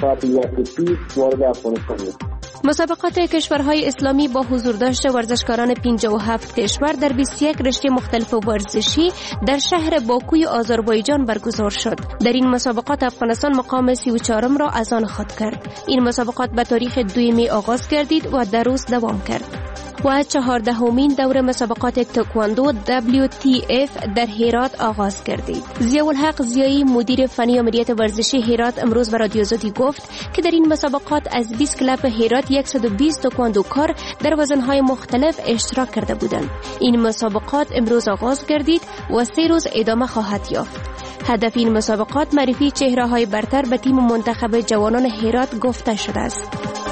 مسابقات کشورهای اسلامی با حضور داشته ورزشکاران پنجاه و هفت کشور در بیست و یک رشته مختلف ورزشی در شهر باکوی آذربایجان برگزار شد. در این مسابقات افغانستان مقام سی و چهارم را از آن خود کرد. این مسابقات به تاریخ دوی می آغاز گردید و در روز دوام کرد. و چهاردهمین دور مسابقات تکواندو دبلیو تی اف در هرات آغاز گردید. ضیاءالحق ضیایی مدیر فنی عملیات ورزشی هرات امروز به رادیو آزادی گفت که در این مسابقات از بیست کلب هرات صد و بیست تکواندوکار در وزنهای مختلف اشتراک کرده بودند. این مسابقات امروز آغاز گردید و سه روز ادامه خواهد یافت. هدف این مسابقات معرفی چهره‌های برتر به تیم منتخب جوانان هرات گفته شده است.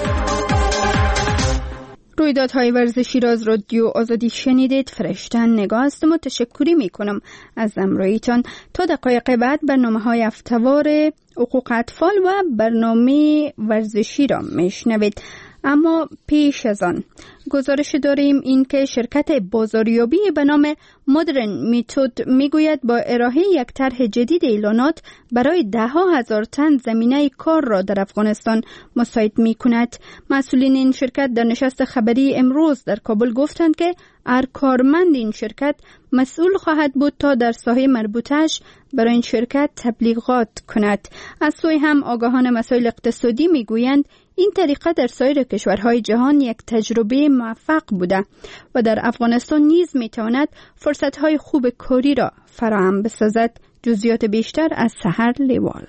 رویدادهای ورزشی را از رادیو آزادی شنیدید. فرشتن نگاه هستم و تشکری می کنم از همراهیتان. تا دقایق بعد برنامه‌های هفته‌وار حقوق اطفال و برنامه ورزشی را میشنوید. اما پیش از آن گزارش داریم این که شرکت بازاریابی به نام مدرن میتود میگوید با ارائه یک طرح جدید اعلانات برای ده ها هزار تن زمینه کار را در افغانستان مساعد می کند. مسئولین این شرکت در نشست خبری امروز در کابل گفتند که هر کارمند این شرکت مسئول خواهد بود تا در ساحه مربوطش برای این شرکت تبلیغات کند. از سوی هم آگاهان مسائل اقتصادی میگویند این طریقه در سایر کشورهای جهان یک تجربه موفق بوده و در افغانستان نیز میتواند فرصتهای خوب کاری را فراهم بسازد. جزئیات بیشتر از سحر لیوال.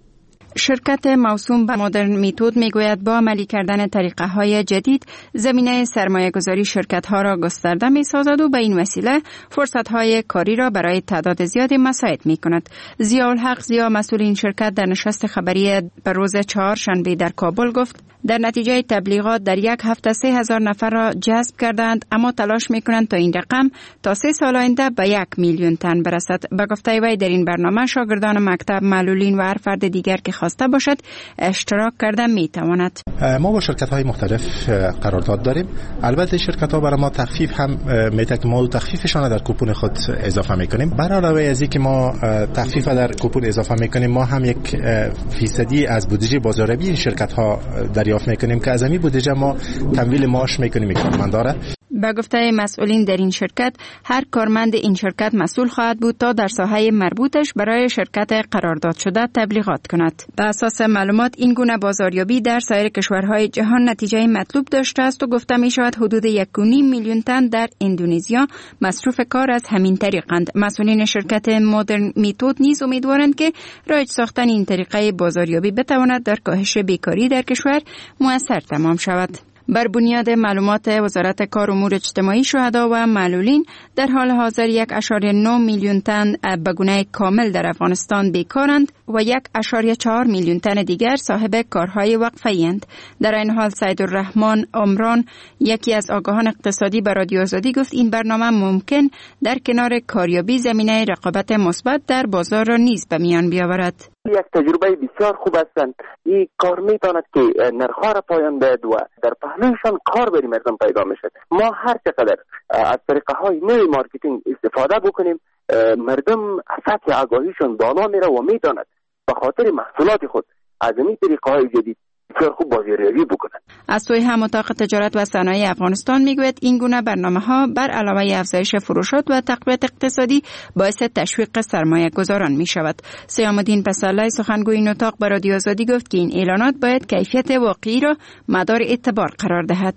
شرکت موسوم به مدرن میتود میگوید با عملی کردن طریقه های جدید زمینه سرمایه گذاری شرکت ها را گسترده می سازد و به این وسیله فرصت های کاری را برای تعداد زیادی مساعد می کند. ضیاءالحق ضیا مسئول این شرکت در نشست خبری به روز چهارشنبه در کابل گفت در نتیجه تبلیغات در یک هفته سه هزار نفر را جذب کردند، اما تلاش می کنند تا این رقم تا سه سال آینده به یک میلیون تن برسد. به گفته وی در این برنامه شاگردان مکتب، معلولین و هر فرد دیگر که خواسته باشد اشتراک کرده می تواند. ما با شرکت های مختلف قرارداد داریم. البته شرکت ها برای ما تخفیف هم میده که ما تخفیفشان در کوپون خود اضافه میکنیم. برای علاوه از اینکه ما تخفیف در کوپون اضافه میکنیم، ما هم یک فیصدی از بودجه بازاریابی این شرکت ها دریافت میکنیم که از همین بودجه ما تمویل معاش میکنیم کارمندان. به گفته مسئولین در این شرکت، هر کارمند این شرکت مسئول خواهد بود تا در ساحه مربوطش برای شرکت قرارداد شده تبلیغات کند. به اساس معلومات این گونه بازاریابی در سایر کشورهای جهان نتیجه مطلوب داشته است و گفته می شود حدود یک و نیم میلیون تن در اندونزیا مصروف کار از همین طریقند. مسئولین شرکت مدرن میتود نیز امیدوارند که رایج ساختن این طریقه بازاریابی بتواند در کاهش بیکاری در کشور مؤثر تمام شود. بر بنیاد معلومات وزارت کار و امور اجتماعی، شهدا و معلولین در حال حاضر یک اشاری نه میلیون تن به گونه کامل در افغانستان بیکارند و یک اشاری چهار میلیون تن دیگر صاحب کارهای وقفه‌ای اند. در این حال سیدالرحمن عمران، یکی از آگاهان اقتصادی، به رادیو آزادی گفت این برنامه ممکن در کنار کاریابی زمینه رقابت مثبت در بازار را نیز به میان بیاورد. یک تجربه بسیار خوب هستند. این کار میتواند که نرخ‌ها را پایان دهد و در پهلوشان کار بری مردم پیدا میشد. ما هر چقدر از طریقه های نوی مارکتینگ استفاده بکنیم، مردم سطح آگاهیشون بالا میره و میتواند به خاطر محصولات خود از این طریقه های جدید بسیار خوب بازاریابی بکنند. از سوی هم اتاق تجارت و صنایع افغانستان میگوید این گونه برنامه‌ها بر علاوه افزایش فروشات و تقویت اقتصادی باعث تشویق سرمایه گذاران می شود. سیام الدین پسرلی، سخنگوی این اتاق، به رادیو آزادی گفت که این اعلانات باید کیفیت واقعی را مدار اعتبار قرار دهد.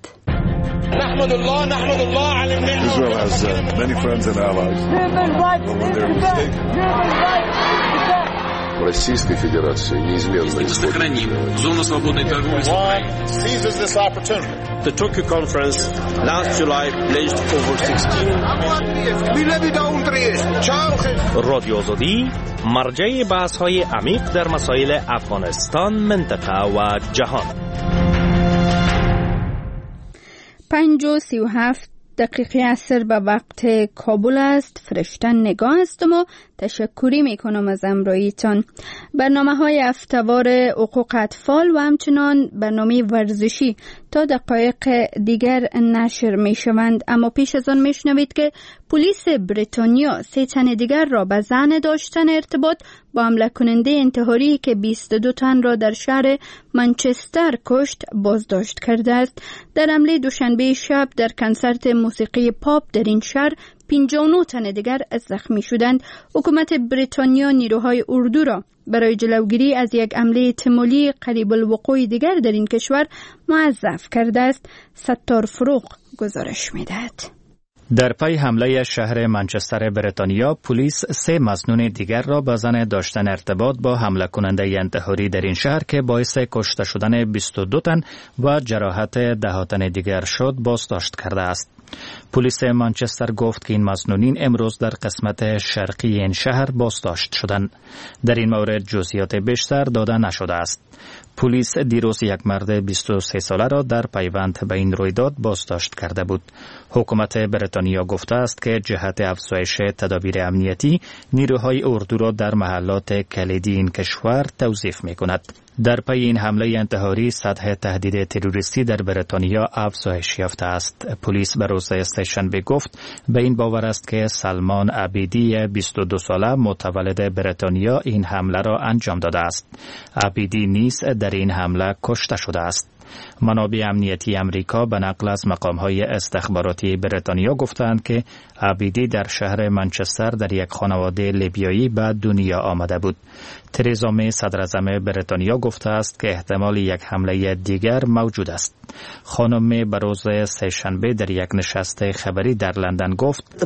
نحمد الله نحمد الله على النعمة. Israel has uh, many friends and allies. Российской Федерации неизменно сохраним зону свободной торговли с Украиной. Seizes this opportunity. The Tokyo conference last July pledged over sixteen. رادیو آزادی مرجع بحث‌های عمیق در مسائل افغانستان، منطقه و جهان. پنج و سی و هفت دقیقه عصر به وقت کابل است. فرشتن نگاه هستم و تشکری میکنم از امراییتان. برنامه های هفته‌وار حقوق اطفال و همچنان برنامه ورزشی تا دقایق دیگر نشر می شوند، اما پیش از آن میشنوید که پلیس بریتانیا سه تن دیگر را به زن داشتن ارتباط با حمله کننده انتحاری که بیست و دو تن را در شهر منچستر کشت بازداشت کرده است. در حمله دوشنبه شب در کنسرت موسیقی پاپ در این شهر پنجاه و نه تن دیگر زخمی شدند. حکومت بریتانیا نیروهای اردو را برای جلوگیری از یک حمله احتمالی قریب الوقوع دیگر در این کشور موظف کرده است. ستار فروغ گزارش می‌دهد. در پی حمله شهر منچستر بریتانیا، پلیس سه مظنون دیگر را با زن داشتن ارتباط با حمله کننده انتحاری در این شهر که باعث کشته شدن بیست و دو تن و جراحت ده تن دیگر شد بازداشت کرده است. پلیس منچستر گفت که این مظنونین امروز در قسمت شرقی این شهر بازداشت شدند. در این مورد جزئیات بیشتر داده نشده است. پلیس دیروز یک مرد بیست و سه ساله را در پیوند به این رویداد بازداشت کرده بود. حکومت بریتانیا گفته است که جهت افزایش تدابیر امنیتی نیروهای اردو را در محلات کلیدی این کشور توظیف می‌کند. در پی این حمله انتحاری سطح تهدید تروریستی در بریتانیا افزایش یافته است. پلیس به روز سه‌شنبه گفت به این باور است که سلمان عبیدی بیست و دو ساله متولد بریتانیا این حمله را انجام داده است. عبیدی نیز در این حمله کشته شده است. منابع امنیتی امریکا به نقل از مقام‌های استخباراتی بریتانیا گفتند که عبیدی در شهر منچستر در یک خانواده لیبیایی به دنیا آمده بود. تریزا می صدراعظم بریتانیا گفته است که احتمال یک حمله دیگر موجود است. خانم می به روز سه‌شنبه در یک نشست خبری در لندن گفت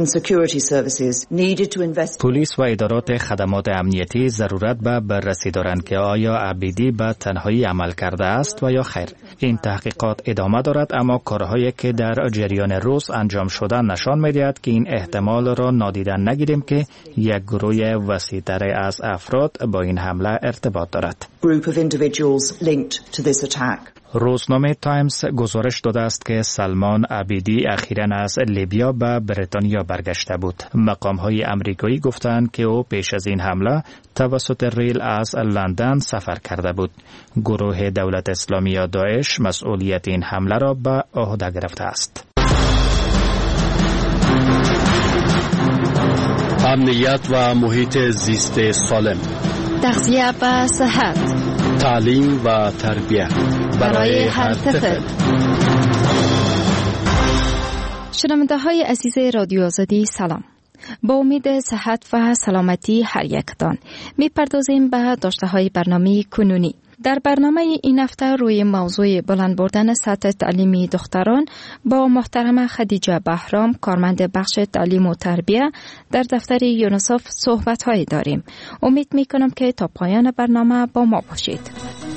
پلیس و ادارات خدمات امنیتی ضرورت به بررسی دارند که آیا عبیدی به تنهایی عمل کرده است و یا خیر. این تحقیقات ادامه دارد، اما کارهایی که در جریان روز انجام شده نشان می‌دهد که این احتمال را نادیده نگیریم که یک گروه وسیع‌تر از افراد با این حمله ارتباط دارد. روزنامه تایمز گزارش داده است که سلمان عبیدی اخیراً از لیبیا به بریتانیا برگشته بود. مقام‌های آمریکایی گفتند که او پیش از این حمله توسط ریل از لندن سفر کرده بود. گروه دولت اسلامی یا داعش مسئولیت این حمله را به عهده گرفته است. امنیت و محیط زیست سالم، تغذیه و صحت، تعلیم و تربیت برای هر طفل. شنونده های عزیز رادیو آزادی سلام. با امید صحت و سلامتی هر یکتان میپردازیم به داشته های برنامه کنونی. در برنامه این هفته روی موضوع بلند بردن سطح تعلیمی دختران با محترمه خدیجه بهرام، کارمند بخش تعلیم و تربیه در دفتر یونیسف صحبت هایی داریم. امید می کنم که تا پایان برنامه با ما باشید.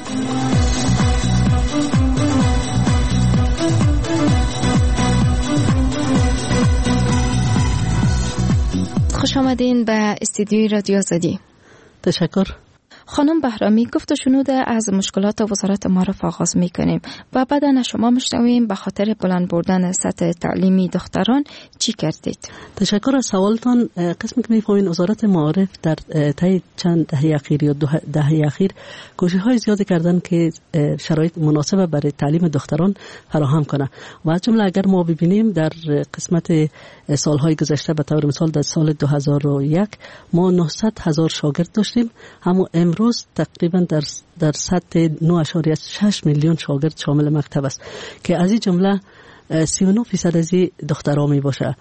خوش آمدین به استودیوی رادیو آزادی. تشکر. خانم بهرامی، گفت و شنود از مشکلات وزارت معارف آغاز می کنیم و بعدا شما مشنویم به خاطر بلند بردن سطح تعلیمی دختران چی کردید؟ تشکر از سوالتان. قسمی که می‌فهمین وزارت معارف در طی چند دهه اخیر یا دهه اخیر کوشش‌های زیادی کردن که شرایط مناسب برای تعلیم دختران فراهم کنه و از جمله اگر ما ببینیم در قسمت سالهای گذشته به طور مثال در سال دو هزار و یک ما نهصد هزار شاگرد داشتیم، اما امروز تقریبا در در سطح نه اشاریه شش میلیون شاگرد شامل مکتب است که از این جمله سی و نه درصد از دخترها می باشه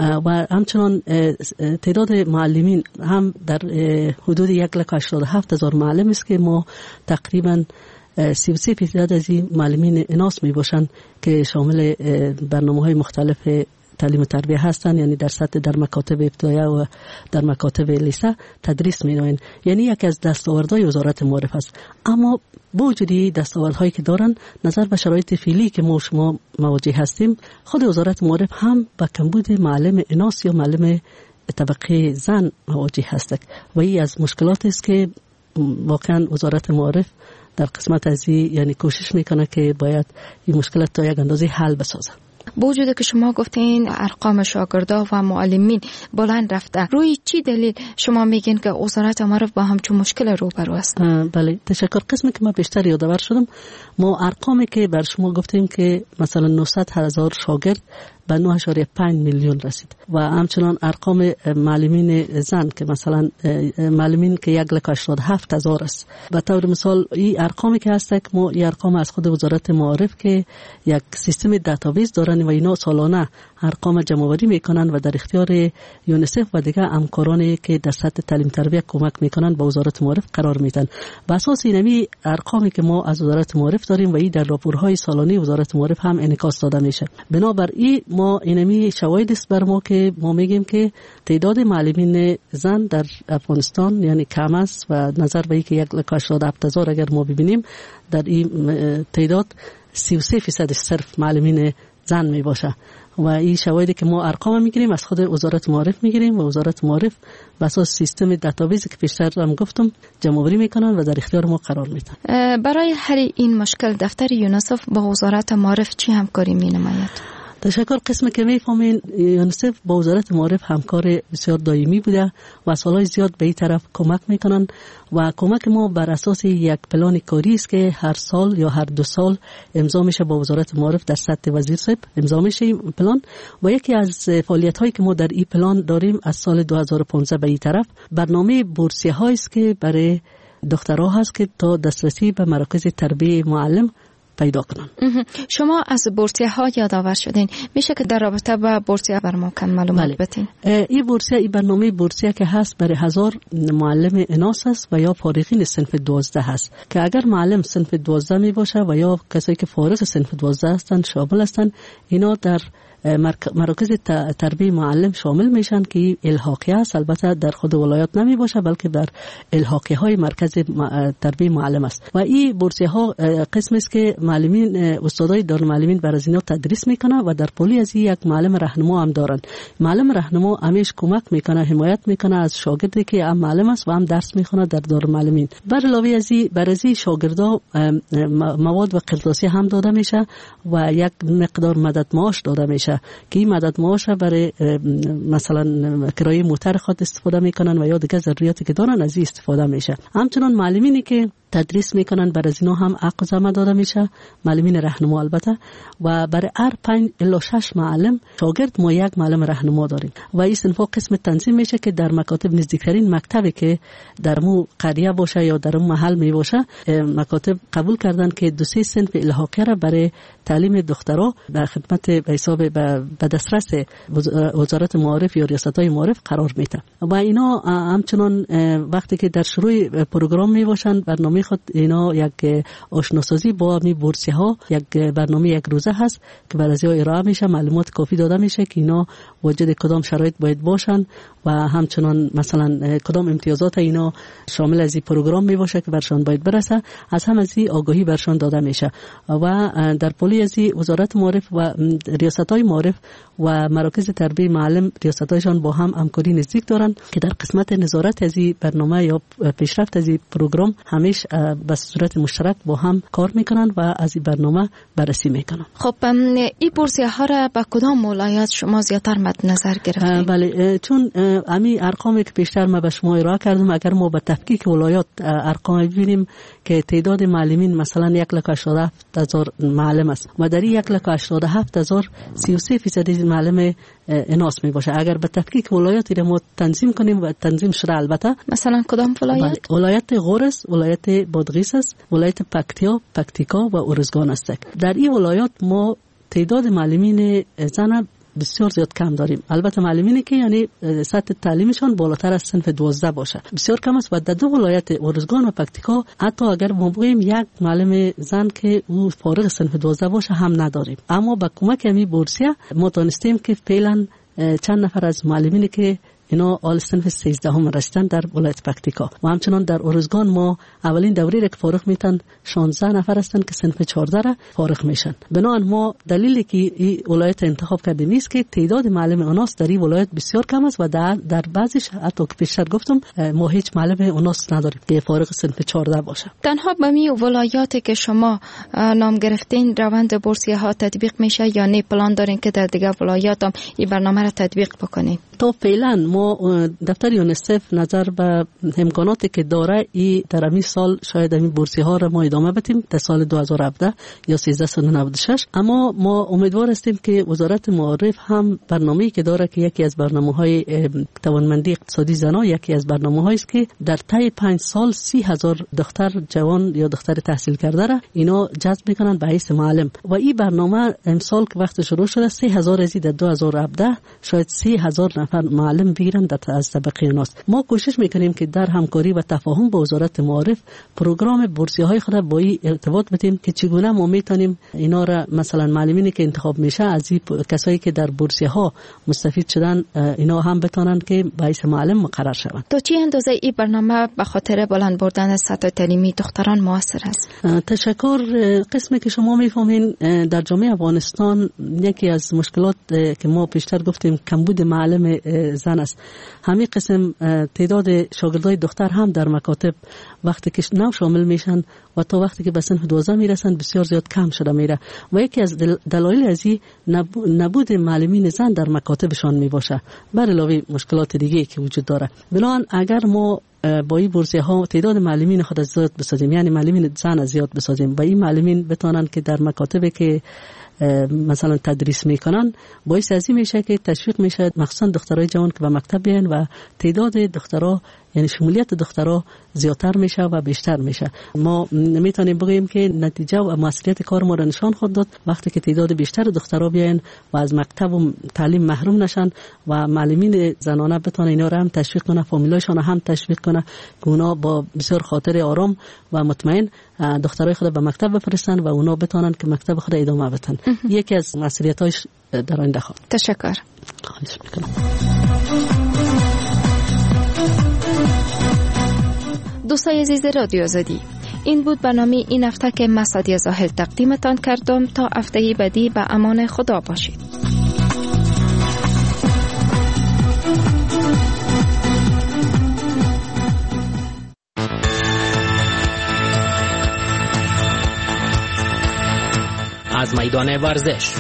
و همچنان تعداد معلمین هم در حدود یک لک و هشتاد و هفت هزار معلم است که ما تقریبا سی و سه درصد از معلمین اناث می باشند که شامل برنامه‌های مختلف تعلیم و تربیه هستند، یعنی در سطح در مکاتب ابتدایی و در مکاتب لیسه تدریس می‌کنند. یعنی یکی از دستاوردهای وزارت معارف است. اما با وجود دستاوردهایی که دارن، نظر به شرایط فعلی که ما شما مواجه هستیم، خود وزارت معارف هم با کمبود معلم اناث یا معلم طبقه زن مواجه هست و این از مشکلات است که واقعا وزارت معارف در قسمت از یعنی کوشش میکنه که باید این مشکلات تا یک اندازه حل بسازه. با وجود که شما گفتین ارقام شاگردا و معلمین بلند رفته، روی چی دلیل شما میگین که وزارت معارف با همچون مشکل روبرو است؟ بله، تشکر. قسمی که ما بیشتر یادآور شدم، ما ارقامی که بر شما گفتیم که مثلا نهصد هزار شاگرد به نه اشاریه پنج میلیون رسید و همچنان ارقام معلمین زن که مثلا معلمین که یک لک و هشتاد و هفت هزار است. به طور مثال این ارقامی که هست که ما این ارقام از خود وزارت معارف که یک سیستم دیتابیس دارن و اینا سالانه ارقام جمع آوری میکنن و در اختیار یونیسف و دیگه همکارانی که در سطح تعلیم تربیت کمک میکنن با وزارت معارف قرار میدن. بر اساس اینمی ارقامی که ما از وزارت معارف داریم و این در راپورهای سالانه وزارت معارف هم انعکاس داده میشه. بنابراین ما اینمی شواهد است بر ما که ما میگیم که تعداد معلمین زن در افغانستان یعنی کم است و نظر به اینکه یک لک و هشتاد و هفت هزار اگر ما ببینیم در این تعداد سی و سه درصد صرف معلمین زن می باشه و این شواهدی که ما ارقام میگیریم از خود وزارت معارف میگیریم و وزارت معارف بر اساس سیستم دیتابیسی که پیشتر هم گفتم جمع‌آوری میکنن و در اختیار ما قرار میدن. برای حل این مشکل دفتر یونیسف با وزارت معارف چی همکاری مینماید؟ تشکر. قسم که میفهمین یونیسف با وزارت معارف همکار بسیار دائمی بوده و سالهای زیاد به این طرف کمک میکنن و کمک ما بر اساس یک پلان کاری است که هر سال یا هر دو سال امضا میشه با وزارت معارف در سطح وزیر صاحب امضا میشه این پلان و یکی از فعالیت هایی که ما در این پلان داریم از سال دو هزار و پانزده به این طرف برنامه بورسیه هایی است که برای دخترها هست که تا دسترسی به مراکز تربیت معلم پیدا کنن. شما از بورسیه ها یادآور شدین، میشه که در رابطه با بورسیه بر ما کم معلومات بدین؟ این بورسیه، این برنامه بورسیه که هست برای هزار معلم اناث است و یا فارغین صنف دوازده هست که اگر معلم صنف دوازده می باشه و یا کسایی که فارغ صنف دوازده هستند شامل هستند، اینا در مراکز تربیت معلم شامل میشن که الحاقیه است. البته در خود ولایات نمی باشه بلکه در الحاقیه های مرکز تربیت معلم است و این بورسیه ها قسم است که معلمین استادای دارالمعلمین بر از اینا تدریس میکنه و در پولی از یک معلم راهنما هم دارن. معلم راهنما همیشه کمک میکنه، حمایت میکنه از شاگردی که هم معلم است و هم درس میخونه در دارالمعلمین. بر علاوه از این بر از شاگردا مواد و قرطاسی هم داده میشه و یک مقدار مدد معاش داده میشه که این مدد معاش برای مثلا کرایه موتر خود استفاده میکنن و یا دیگه ضروریاتی که دارن از این استفاده میشه. همچنان معلمینی که تدریس میکنن برای اینا هم حق زحمت داده میشه، معلمین راهنما البته، و برای هر پنج الی شش معلم شاگرد ما یک معلم راهنما داریم و این صنفا قسم تنظیم میشه که در مکاتب نزدیکترین مکتبی که در مو قریه باشه یا در اون محل می باشه مکاتب قبول کردن که دو سه صنف الحاقیه را برای تعلیم دخترها در خدمت به حساب به دسترس وزارت معارف یا ریاست‌های معارف قرار میده و اینا همچنان وقتی که در شروع پروگرام می باشن برنامه خود اینا یک آشناسازی با می بورسیه ها یک برنامه یک روزه هست که برای از ارائه میشه، معلومات کافی داده میشه که اینا واجد کدام شرایط باید باشن و همچنان مثلا کدام امتیازات اینا شامل از این پروگرام می باشه که برشان باید برسه، از هم از این آگاهی برشان داده میشه و در پولی از وزارت معارف و ریاست‌های معارف و مراکز تربیت معلم ریاست‌هایشان با هم همکاری نزدیک دارن که در قسمت نظارت از این برنامه یا پیشرفت از این پروگرام همیشه به صورت مشترک با هم کار میکنن و از این برنامه بررسی میکنن. خب این بورسیه ها را به کدام ولایت شما زیاتر مد نظر گرفتید؟ بله، چون امی ارقامی که پیشتر ما به شما ارائه کردم اگر ما به تفکیک ولایات ارقام ببینیم که تعداد معلمین مثلا یک لک هشتاد و هفت هزار معلم است و در یک لک هشتاد و هفت هزار سی و سه فیصد معلم اناث می باشه. اگر به تفکیک ولایاتی را ما تنظیم کنیم و تنظیم شده البته مثلا کدام ولایت؟ ولایت غورس، ولایت بادغیس است، ولایت پکتیا، پکتیکا و ارزگان است. در این ولایات ما تعداد معلمین زن بسیار زیاد کم داریم. البته معلمینی که یعنی سطح تعلیمشان بالاتر از صنف دوازده باشه بسیار کم است و در دو ولایت ارزگان و پکتیکا حتی اگر ما بگوییم یک معلم زن که او فارغ صنف دوازده باشه هم نداریم. اما با کمک همین بورسیه ما دانستیم که فعلا چند نفر از معلمینی که اینا آل صنف سیزده هم رسیدن در ولایت پکتیکا و همچنان در ارزگان ما اولین دوره را که فارغ میتن شانزده نفر هستند که صنف چهارده را فارغ میشن. بنابراین ما دلیلی که این ولایت انتخاب کردیم است که تعداد معلم اناث در این ولایت بسیار کم است و در در بعضیش حتی که پیشتر گفتم ما هیچ معلم اناث نداریم که فارغ صنف چهارده باشه. تنها به می ولایاتی که شما نام گرفتین روند بورسیه ها تطبیق میشه یا نه پلان دارین که در دیگر ولایات هم این برنامه را تطبیق بکنین؟ تا فعلا ما دفتر یونیسف نظر به امکاناتی که داره ای در همین سال شاید همین بورسیه ها را ما ادامه بدیم در سال دو هزار و هفده یا سیزده نود و شش، اما ما امیدوار هستیم که وزارت معارف هم برنامه‌ای که داره که یکی از برنامه‌های توانمندی اقتصادی زنان یکی از برنامه‌هایی است که در طی پنج سال سی هزار دختر جوان یا دختر تحصیل کرده را اینا جذب میکنن به حیث معلم و این برنامه امسال که وقت شروع شده سه هزار از در دو هزار و هفده شاید سه هزار نفر معلم بگیرن در از طبقه اوناست. ما کوشش میکنیم که در همکاری و تفاهم با وزارت معارف پروگرام بورسیه های خود با این ارتباط بدیم که چگونه ما میتونیم اینا را مثلا معلمینی که انتخاب میشه از این کسایی که در بورسیه ها مستفید شدن اینا هم بتونن که باعث معلم مقرر شوند. تا چه اندازه این برنامه به خاطر بلند بردن سطح تعلیمی دختران موثر است؟ تشکر. قسمی که شما میفهمین در جامعه افغانستان یکی از مشکلات که ما پیشتر گفتیم کمبود معلم زن است. همین قسم تعداد شاگردای دختر هم در مکاتب وقتی که نو شامل میشن و تا وقتی که به سن دوازده میرسن بسیار زیاد کم شده میره و یکی از دلایل از این نبود معلمین زن در مکاتبشان میباشه، بر علاوه مشکلات دیگه که وجود داره. بنابراین اگر ما با این بورسیه ها تعداد معلمین خود زیاد بسازیم، یعنی معلمین زن زیاد بسازیم، با این معلمین بتونن که در مکاتبی که مثلا تدریس میکنن باعث ازی میشه که تشویق میشه مخصوصا دخترای جوان که به مکتب بیان و تعداد دخترها یعنی شمولیت دخترها زیادتر میشه و بیشتر میشه. ما میتونیم بگیم که نتیجه و مسئولیت کار ما را نشان خود داد وقتی که تعداد بیشتر دخترها بیان و از مکتب و تعلیم محروم نشن و معلمین زنانه بتونن اینا را هم تشویق کنه، فامیلایشان هم تشویق کنه که اونا با بسیار خاطر آرام و مطمئن دخترای خود به مکتب بفرستن و اونا بتونن که مکتب خود ادامه بدن. یکی از مسئولیت‌هاش در آینده خواهد. تشکر. خواهش میکنم. دوستای عزیز رادیو آزادی، این بود برنامه این هفته که من سعدیه زاهل تقدیمتان کردم. تا هفته بعدی به امان خدا باشید. از میدان ورزش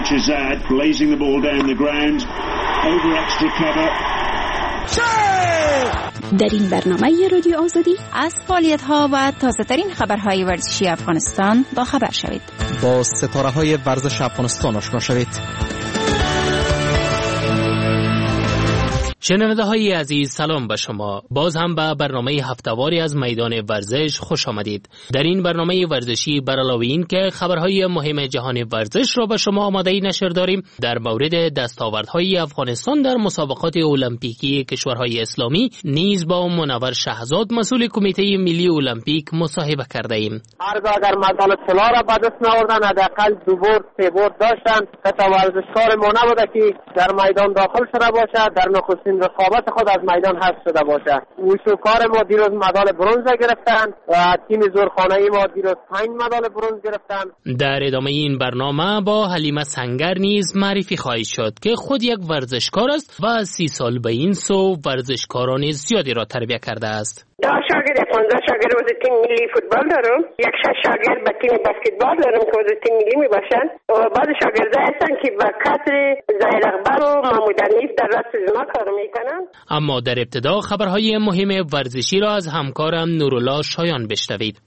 در این برنامه رادیو آزادی از فعالیت‌ها و تازه‌ترین خبرهای ورزشی افغانستان با خبر شوید. با ستاره‌های ورزش افغانستان آشنا شوید. شنونده های عزیز سلام به شما. باز هم به برنامه هفته‌واری از میدان ورزش خوش آمدید. در این برنامه ورزشی بر علاوه این که خبرهای مهم جهان ورزش را به شما آماده نشر داریم، در مورد دستاوردهای افغانستان در مسابقات المپیکی کشورهای اسلامی نیز با منور شهزاد مسئول کمیته ملی المپیک مصاحبه کرده ایم. هرگاه اگر مدال طلا را به دست نآوردن حداقل دو برد سه برد داشتن که تا ورزشکار ما نبوده که در میدان داخل شده باشد، در نخستین رقابت خود از میدان حذف شده باشد. وشوکار ما دیروز مدال برنز گرفتن و تیم زورخانه‌ای ما دیروز پنج مدال برنز گرفتن. در ادامه این برنامه با حلیمه سنگر نیز معرفی خواهید شد که خود یک ورزشکار است و از سی سال به این سو ورزشکاران زیادی را تربیت کرده است. دا شاگرد پانزده شاگرد واسه تیم ملی فوتبال دارم، یک شاگرد به تیم بسکتبال دارم که واسه تیم ملی میباشن و بعض شاگردای هستن که با کسر ظاهر اخبار و محمود حنیف در رأس ما کار میکنن. اما در ابتدا خبرهای مهم ورزشی را از همکارم نورالله شایان بشنوید.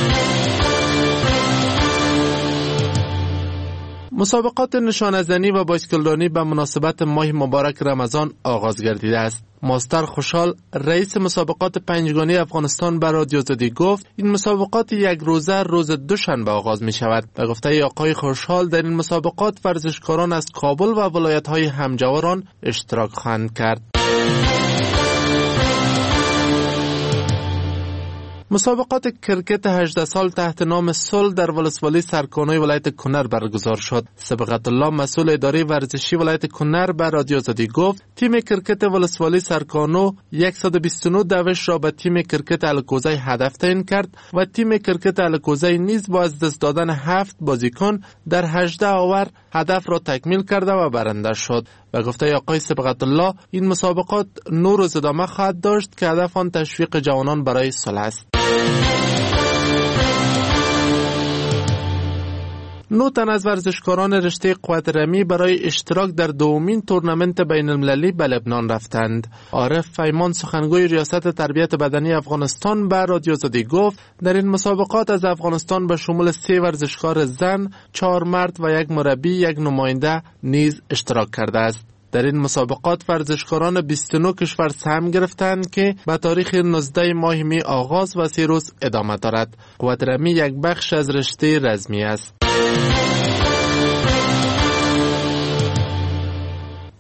مسابقات نشانه‌زنی و بایسکلرانی به مناسبت ماه مبارک رمضان آغاز گردیده است. ماستر خوشحال رئیس مسابقات پنجگانه افغانستان به رادیو آزادی گفت این مسابقات یک روزه روز دوشنبه آغاز می شود. به گفته آقای خوشحال در این مسابقات ورزشکاران از کابل و ولایت‌های همجواران اشتراک خواهند کرد. مسابقات کرکت هجده سال تحت نام صلح در ولسوالی سرکانوی ولایت کنر برگزار شد. سبقت الله مسئول اداره ورزشی ولایت کنر به رادیو آزادی گفت تیم کرکت ولسوالی سرکانو صد و بیست و نه دوش را به تیم کرکت الکوزی هدف تعیین کرد و تیم کرکت الکوزی نیز با از دست دادن هفت بازیکن در هجده آور هدف را تکمیل کرده و برنده شد. به گفته آقای سبقت الله این مسابقات نور و ادامه خواهد داشت که هدف آن تشویق جوانان برای صلح است. نه تن از ورزشکاران رشته قوت رمی برای اشتراک در دومین تورنمنت بین المللی به لبنان رفتند. عارف فیمان سخنگوی ریاست تربیت بدنی افغانستان به رادیو آزادی گفت در این مسابقات از افغانستان به شمول سه ورزشکار زن، چهار مرد و یک مربی یک نماینده نیز اشتراک کرده است. در این مسابقات ورزشکاران بیست و نه کشور سهم گرفتند که به تاریخ نوزده ماه می آغاز و سه روز ادامه دارد. قوت رمی یک بخش از رشته رزمی است.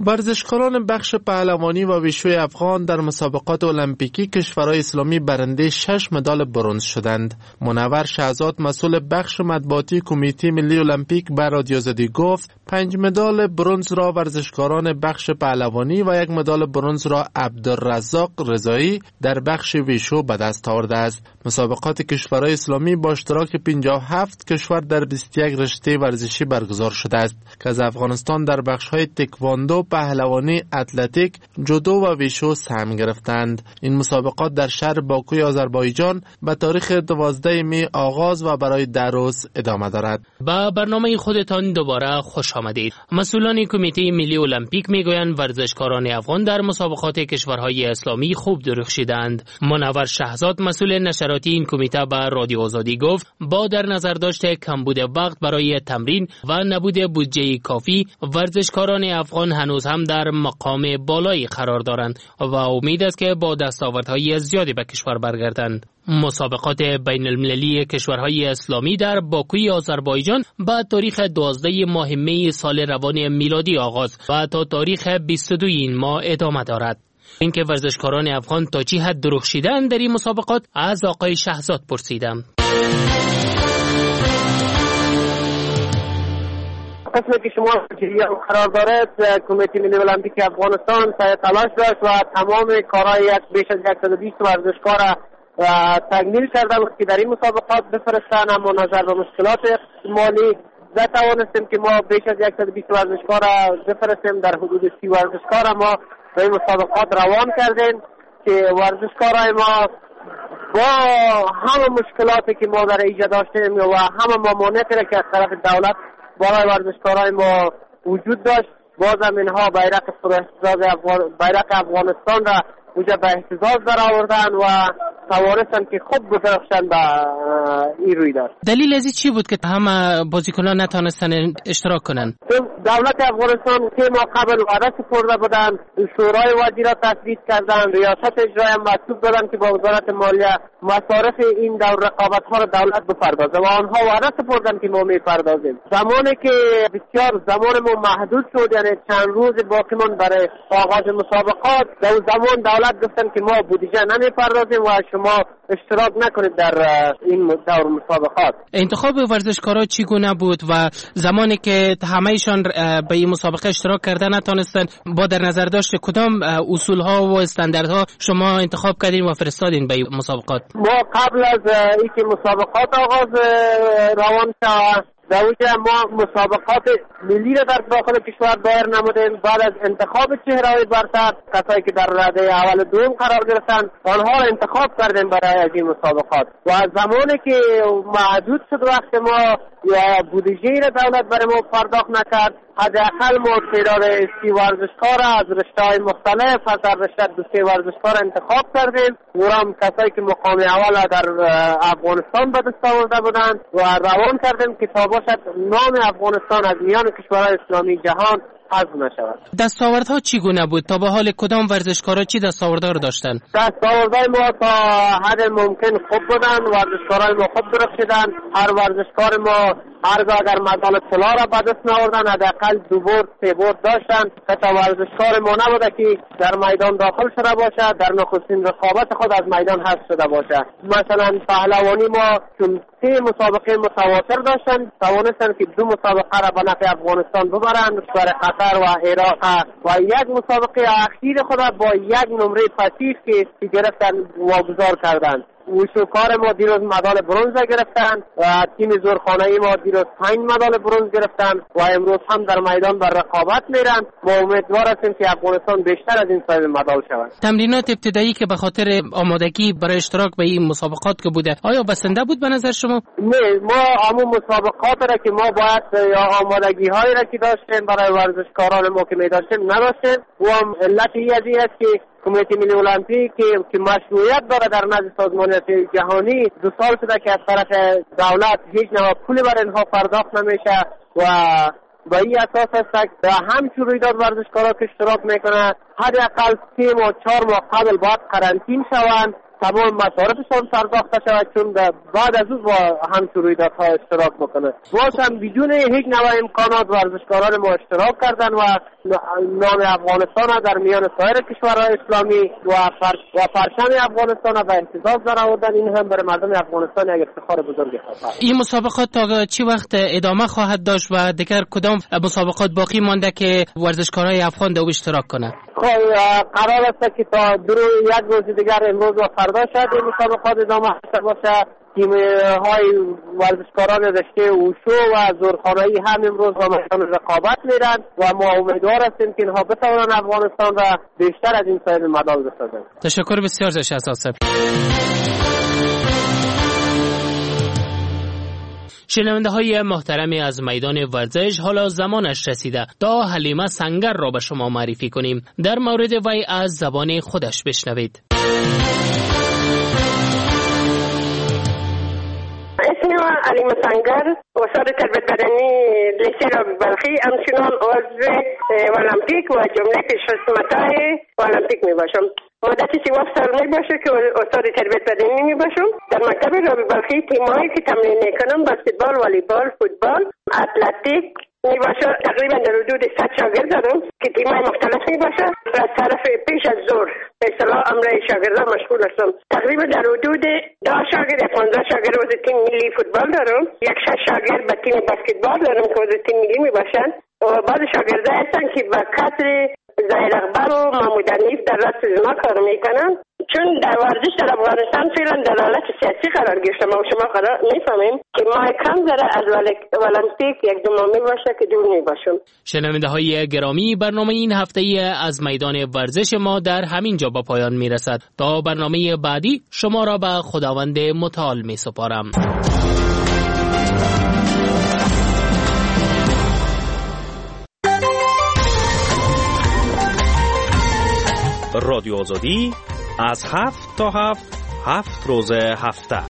ورزشکاران بخش پهلوانی و ویشوی افغان در مسابقات المپیکی کشورهای اسلامی برنده شش مدال برنز شدند. منور شهزاد مسئول بخش مطبوعاتی کمیته ملی المپیک به رادیو آزادی گفت پنج مدال برنز را ورزشکاران بخش پهلوانی و یک مدال برنز را عبدالرزاق رضایی در بخش ویشو به دست آورده است. مسابقات کشورهای اسلامی با اشتراک پنجاه و هفت کشور در بیست و یک رشته ورزشی برگزار شده است که از افغانستان در بخش‌های تکواندو، پهلوانی، اتلتیک، جودو و ویشو سهم گرفتند. این مسابقات در شهر باکوی آذربایجان به تاریخ دوازده می آغاز و برای ده روز ادامه دارد. با برنامه خودتان دوباره خوش آمدید. مسئولان کمیته ملی المپیک میگویند ورزشکاران افغان در مسابقات کشورهای اسلامی خوب درخشیدند. منور شهزاد مسئول نشراتی این کمیته به رادیو آزادی گفت با در نظر داشته کمبود وقت برای تمرین و نبود بودجه کافی، ورزشکاران افغان هنوز هم در مقام بالایی قرار دارند و امید است که با دستاوردهای زیادی به کشور برگردند. مسابقات بین المللی کشورهای اسلامی در باکوی آذربایجان با تاریخ دوازده ماه می سال روان میلادی آغاز و تا تاریخ بیست و دو این ماه ادامه دارد. اینکه ورزشکاران افغان تا چه حد درخشیدند در این مسابقات از آقای شهزاد پرسیدم. قسمی که شما قرار دارد کمیته ملی المپیک افغانستان سعی تلاش داشت و تمام کارهای بیش از صد و بیست ورزشکار تکمیل کرده بود که در این مسابقات بفرستند، اما نظر به مشکلات مالی نتوانستیم که ما بیش از صد و بیست ورزشکار بفرستیم. در حدود سی ورزشکار ما به این مسابقات روان کردیم که ورزشکارای ما با همه مشکلاتی که ما در ایجاد داشتیم و همه ممانعاتی که از طرف دولت برای ورزشکارای ما وجود داشت، بازم اینها بیرق افغان... بیرق افغانستان را اونجا به اهتزاز در آوردن و توانستن که خوب بدرخشن به این رویداد. دلیل ازی چی بود که همه بازیکنان نتونستن اشتراک کنن؟ دولت افغانستان که ما قبل وعده سپرده بودن، شورای وزیران تصویب کردن، ریاست اجرایی هم مکتوب دادن که با وزارت مالیه مصارف این دور رقابت ها را دولت بپردازه و آنها وعده سپردن که ما میپردازیم. زمانی که بسیار زمان ما محدود شد، یعنی چند روز باقی ماند برای آغاز مسابقات، در زمان دولت گفتن که ما بودجه نمیپردازیم و شما اشتراک نکنید در این دور مسابقات. انتخاب ورزشکارا چگونه بود و زمانی که همه‌شان به این مسابقه اشتراک کردن نتونستن، با در نظر داشت کدام اصولها و استانداردها شما انتخاب کردین و فرستادین به این مسابقات؟ ما قبل از اینکه مسابقات آغاز روان شد، در اونجا ما مسابقات ملی را در داخل کشور دایر نمودیم. بعد از انتخاب چهره‌های برتر، کسایی که در رده اول دوم قرار گرفتن، آنها را انتخاب کردیم برای از این مسابقات و از زمانی که محدود شد وقت ما یا بودجه را دولت برای ما پرداخت نکرد، حداقل ما تعداد سی ورزشکار از رشته‌های مختلف از در رشته دو سه ورزشکار انتخاب کردیم. اونم کسایی که مقام اول در افغانستان به دست آورده بودند و روان کردیم که تا باشد نام افغانستان از میان کشورهای اسلامی جهان حذف نشود. دستاوردها چگونه بود؟ تا به حال کدام ورزشکارا چی دستاوردها رو داشتن؟ دستاوردهای ما تا حد ممکن خوب بودن، ورزشکارای ما خوب درخشیدن. هر ورزشکار ما هرگاه اگر مدال طلا را به دست نآوردن حداقل دو برد سه برد داشتن. تا ورزشکار ما نبوده که در میدان داخل شده باشد، در نخستین رقابت خود از میدان حذف شده باشد. مثلا پهلوانی ما چون سه مسابقه متواتر داشتن، توانستن که دو مسابقه را به نفع افغانستان ببرند، کشور قطر و عراق، و یک مسابقه اخیر خود با یک نمره پسیف که گرفتن واگذار کردند. وشوکار ما دیروز مدال برنز گرفتن و تیم زورخانه‌ای ما دیروز پنج مدال برنز گرفتن و امروز هم در میدان بر رقابت میرن. ما امیدوار هستیم که افغانستان بیشتر از این صاحب مدال شود. تمرینات ابتدایی که به خاطر آمادگی برای اشتراک به این مسابقات که بوده، آیا بسنده بود به نظر شما؟ نه، ما همون مسابقات را که ما باید یا آمادگی هایی را که داشتیم برای ورزشکاران ما که می داشتیم نداشتیم. و هم علت این است که کمیته ملی المپیک که مشروعیت داره در نزد سازمان جهانی، دو سال شده که از طرف دولت هیچ نوع پولی برای اینها پرداخت نمیشه و با این اساس است که همچون رویداد ورزشکارا که اشتراک میکنه حداقل سه ماه چهار ماه قبل باید قرنطین شوند تمام مصارفشان پرداخته شود، چون بعد از اون با هم رویدادها اشتراک بکنه. باز هم بدون هیچ نوع امکانات ورزشکاران ما اشتراک کردن و نام افغانستان در میان سایر کشورهای اسلامی و و پرچم افغانستان به اهتزاز در آوردن. این هم برای مردم افغانستان یک افتخار بزرگی است. این مسابقات تا چه وقت ادامه خواهد داشت و دیگر کدام مسابقات باقی مانده که ورزشکارای افغان در اشتراک کنند؟ قرار است که تا دو یک روز دیگر امروز و فردا شاید این مسابقات ادامه داشته باشه. تیم های ورزشکاران رشته اوشو و زورخانه‌ای هم امروز با میدان رقابت میرند و ما امیدوار هستیم که اینها بتوانند افغانستان را بیشتر از این سایر مدال بسازند. تشکر بسیار از شهزاد. شنونده های محترمی از میدان ورزش، حالا زمانش رسیده تا حلیمه سنگر را به شما معرفی کنیم. در مورد وی از زبان خودش بشنوید. اسم من حلیمه سنگر، استاد تربیت بدنی لیسه رابی بلخی، همچنان عضو المپیک و جمله پیشخدمت‌های المپیک می باشم. مدت سی و هفت سال می باشه که استاد تربیت بدنی می باشم. در مکتب رابی بلخی تیمایی که تمرین میکنم بسکتبال، والیبال، فوتبال، اتلتیک می باشه. تقریبا در حدود صد شاگرد دارم که تیمای مختلف می باشه. از طرف پیش از ظهر به اصطلاح امر شاگردان مشغول هستم. تقریبا در حدود ده شاگرد یا پانزده شاگرد از تیم ملی فوتبال دارم. یک شش شاگرد به تیم بسکتبال دارم که از تیم ملی می باشن. و بعض شاگردان هستن که به خاطر ظاهر اخبار و محمود حنیف در رأس ما کار میکنن. چون در ورزش در افغانستان فعلا در حالت سیاسی قرار گرفته. ما و شما قرار میفهمیم که ماه کم داره از المپیک یک دو ماه باشه که دور میباشم. شنونده های گرامی، برنامه این هفته از میدان ورزش ما در همین جا با پایان میرسد. تا برنامه بعدی شما را به خداوند متعال میسپارم. رادیو آزادی از هفت تا هفت هفت روز هفته